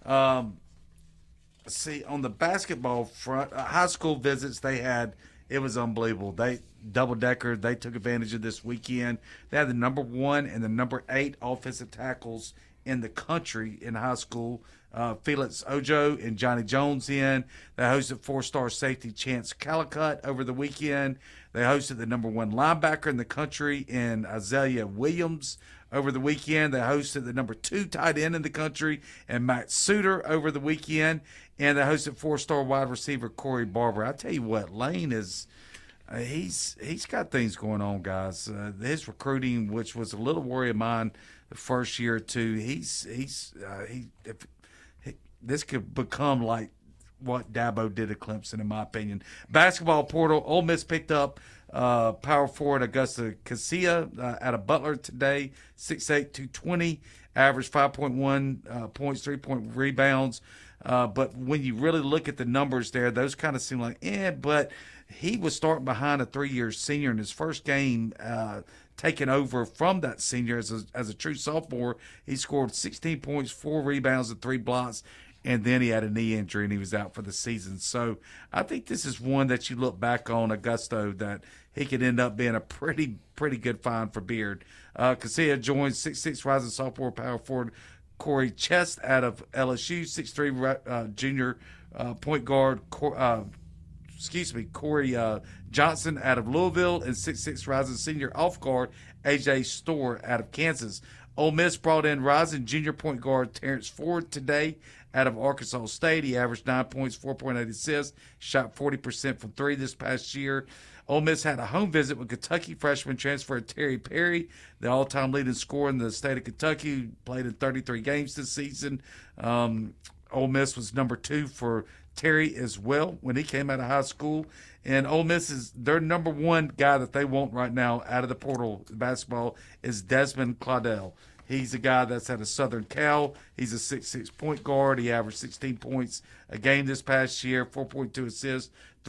See, on the basketball front, high school visits they had, it was unbelievable. They double-decker. They took advantage of this weekend. They had the number 1 and the number 8 offensive tackles in the country in high school. Felix Ojo and Johnny Jones in. They hosted 4-star safety Chance Calicut over the weekend. They hosted the number 1 linebacker in the country in Azalea Williams over the weekend. They hosted the number 2 tight end in the country and Matt Suter over the weekend. And they hosted 4-star wide receiver Corey Barber. I tell you what, Lane is he's got things going on, guys. His recruiting, which was a little worry of mine the first year or two, this could become like what Dabo did at Clemson, in my opinion. Basketball portal, Ole Miss picked up power forward Augusta Casilla out of Butler today, 6'8", 220, averaged 5.1 points, 3-point rebounds. But when you really look at the numbers there, those kind of seem like, but he was starting behind a 3-year senior in his first game, taking over from that senior as a true sophomore. He scored 16 points, 4 rebounds, and 3 blocks, and then he had a knee injury and he was out for the season. So I think this is one that you look back on, Augusto, that he could end up being a pretty good find for Beard. Casilla joins 6'6" rising sophomore power forward Corey Chest out of LSU, 6'3" junior point guard Corey Johnson out of Louisville, and 6'6" rising senior off guard A.J. Storr out of Kansas. Ole Miss brought in rising junior point guard Terrence Ford today out of Arkansas State. He averaged 9 points, 4.8 assists, shot 40% from 3 this past year. Ole Miss had a home visit with Kentucky freshman transfer Terry Perry, the all-time leading scorer in the state of Kentucky, played in 33 games this season. Ole Miss was number 2 for Terry as well when he came out of high school. And Ole Miss is their number 1 guy that they want right now out of the portal basketball is Desmond Claudel. He's a guy that's at a Southern Cal. He's a 6'6" point guard. He averaged 16 points a game this past year, 4.2 assists,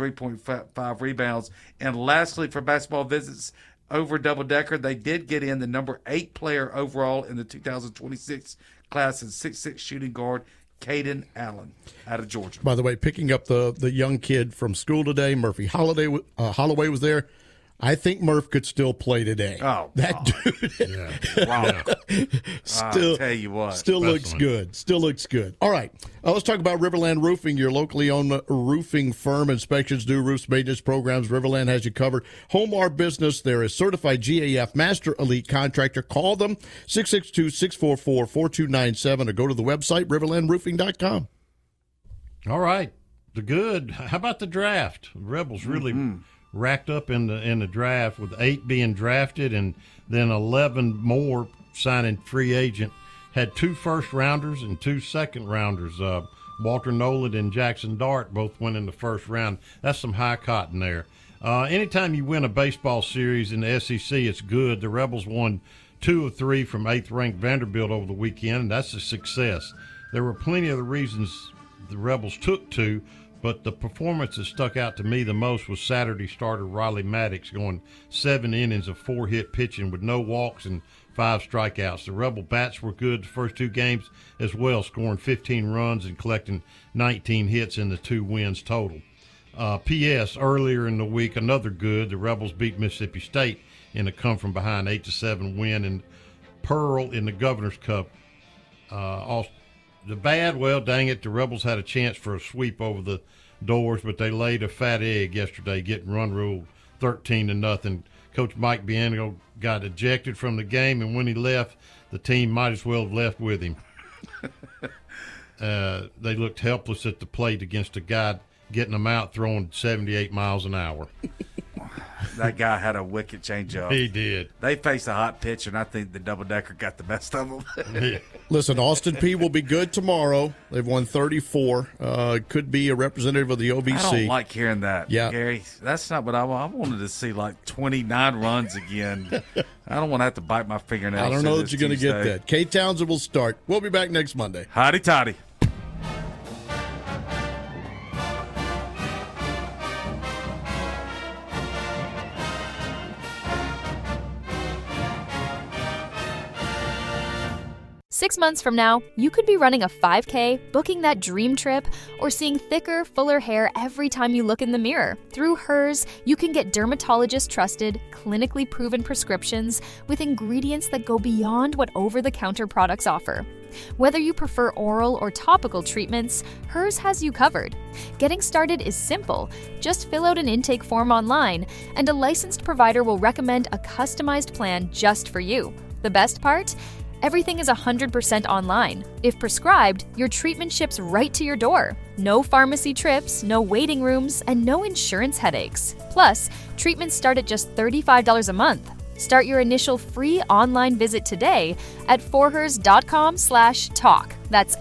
3.5 rebounds. And lastly, for basketball visits over double-decker, they did get in the number 8 player overall in the 2026 class and 6'6" shooting guard Caden Allen out of Georgia. By the way, picking up the young kid from school today, Murphy Holloway was there. I think Murph could still play today. Oh, that dude! Wow. I'll tell you what, still looks good. Still looks good. All right, let's talk about Riverland Roofing, your locally owned roofing firm. Inspections, new roofs, maintenance programs. Riverland has you covered. Homar Business. They're a certified GAF Master Elite contractor. Call them 662-644-4297 or go to the website riverlandroofing.com. All right, the good. How about the draft? The Rebels really. Racked up in the draft with 8 being drafted and then 11 more signing free agent. Had 2 first-rounders and 2 second-rounders. Walter Nolan and Jackson Dart both went in the first round. That's some high cotton there. Anytime you win a baseball series in the SEC, it's good. The Rebels won 2 of 3 from 8th-ranked Vanderbilt over the weekend, and that's a success. There were plenty of the reasons the Rebels took 2, but the performance that stuck out to me the most was Saturday starter Riley Maddox going 7 innings of 4-hit pitching with no walks and 5 strikeouts. The Rebel bats were good the first 2 games as well, scoring 15 runs and collecting 19 hits in the 2 wins total. P.S. Earlier in the week, another good. The Rebels beat Mississippi State in a come-from-behind 8-7 win in Pearl in the Governor's Cup. The bad, well, dang it, the Rebels had a chance for a sweep over the Doors, but they laid a fat egg yesterday, getting run ruled 13-0. Coach Mike Bianco got ejected from the game, and when he left, the team might as well have left with him. They looked helpless at the plate against a guy getting them out throwing 78 miles an hour. That guy had a wicked changeup. He did. They faced a hot pitcher, and I think the double-decker got the best of them. Listen, Austin P will be good tomorrow. They've won 34. Could be a representative of the OVC. I don't like hearing that, yeah. Gary. That's not what I want. I wanted to see like 29 runs again. I don't want to have to bite my fingernails. I don't know that you're going to get that. Kate Townsend will start. We'll be back next Monday. Hotty toddy. Six months from now, you could be running a 5K, booking that dream trip, or seeing thicker, fuller hair every time you look in the mirror. Through Hers, you can get dermatologist-trusted, clinically proven prescriptions with ingredients that go beyond what over-the-counter products offer. Whether you prefer oral or topical treatments, Hers has you covered. Getting started is simple. Just fill out an intake form online, and a licensed provider will recommend a customized plan just for you. The best part? Everything is 100% online. If prescribed, your treatment ships right to your door. No pharmacy trips, no waiting rooms, and no insurance headaches. Plus, treatments start at just $35 a month. Start your initial free online visit today at forhers.com/talk. That's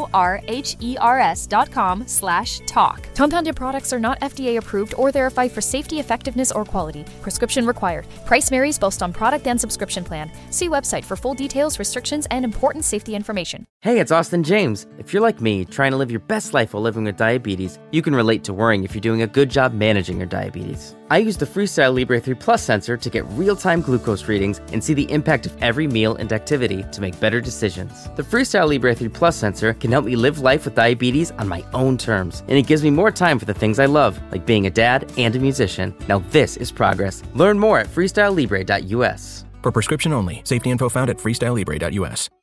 FORHERS.com/talk. Compounded products are not FDA approved or verified for safety, effectiveness, or quality. Prescription required. Price varies based on product and subscription plan. See website for full details, restrictions, and important safety information. Hey, it's Austin James. If you're like me, trying to live your best life while living with diabetes, you can relate to worrying if you're doing a good job managing your diabetes. I use the Freestyle Libre 3 Plus sensor to get real-time glucose readings and see the impact of every meal and activity to make better decisions. The Freestyle Libre 3 Plus sensor can help me live life with diabetes on my own terms, and it gives me more time for the things I love, like being a dad and a musician. Now this is progress. Learn more at freestylelibre.us. For prescription only. Safety info found at freestylelibre.us.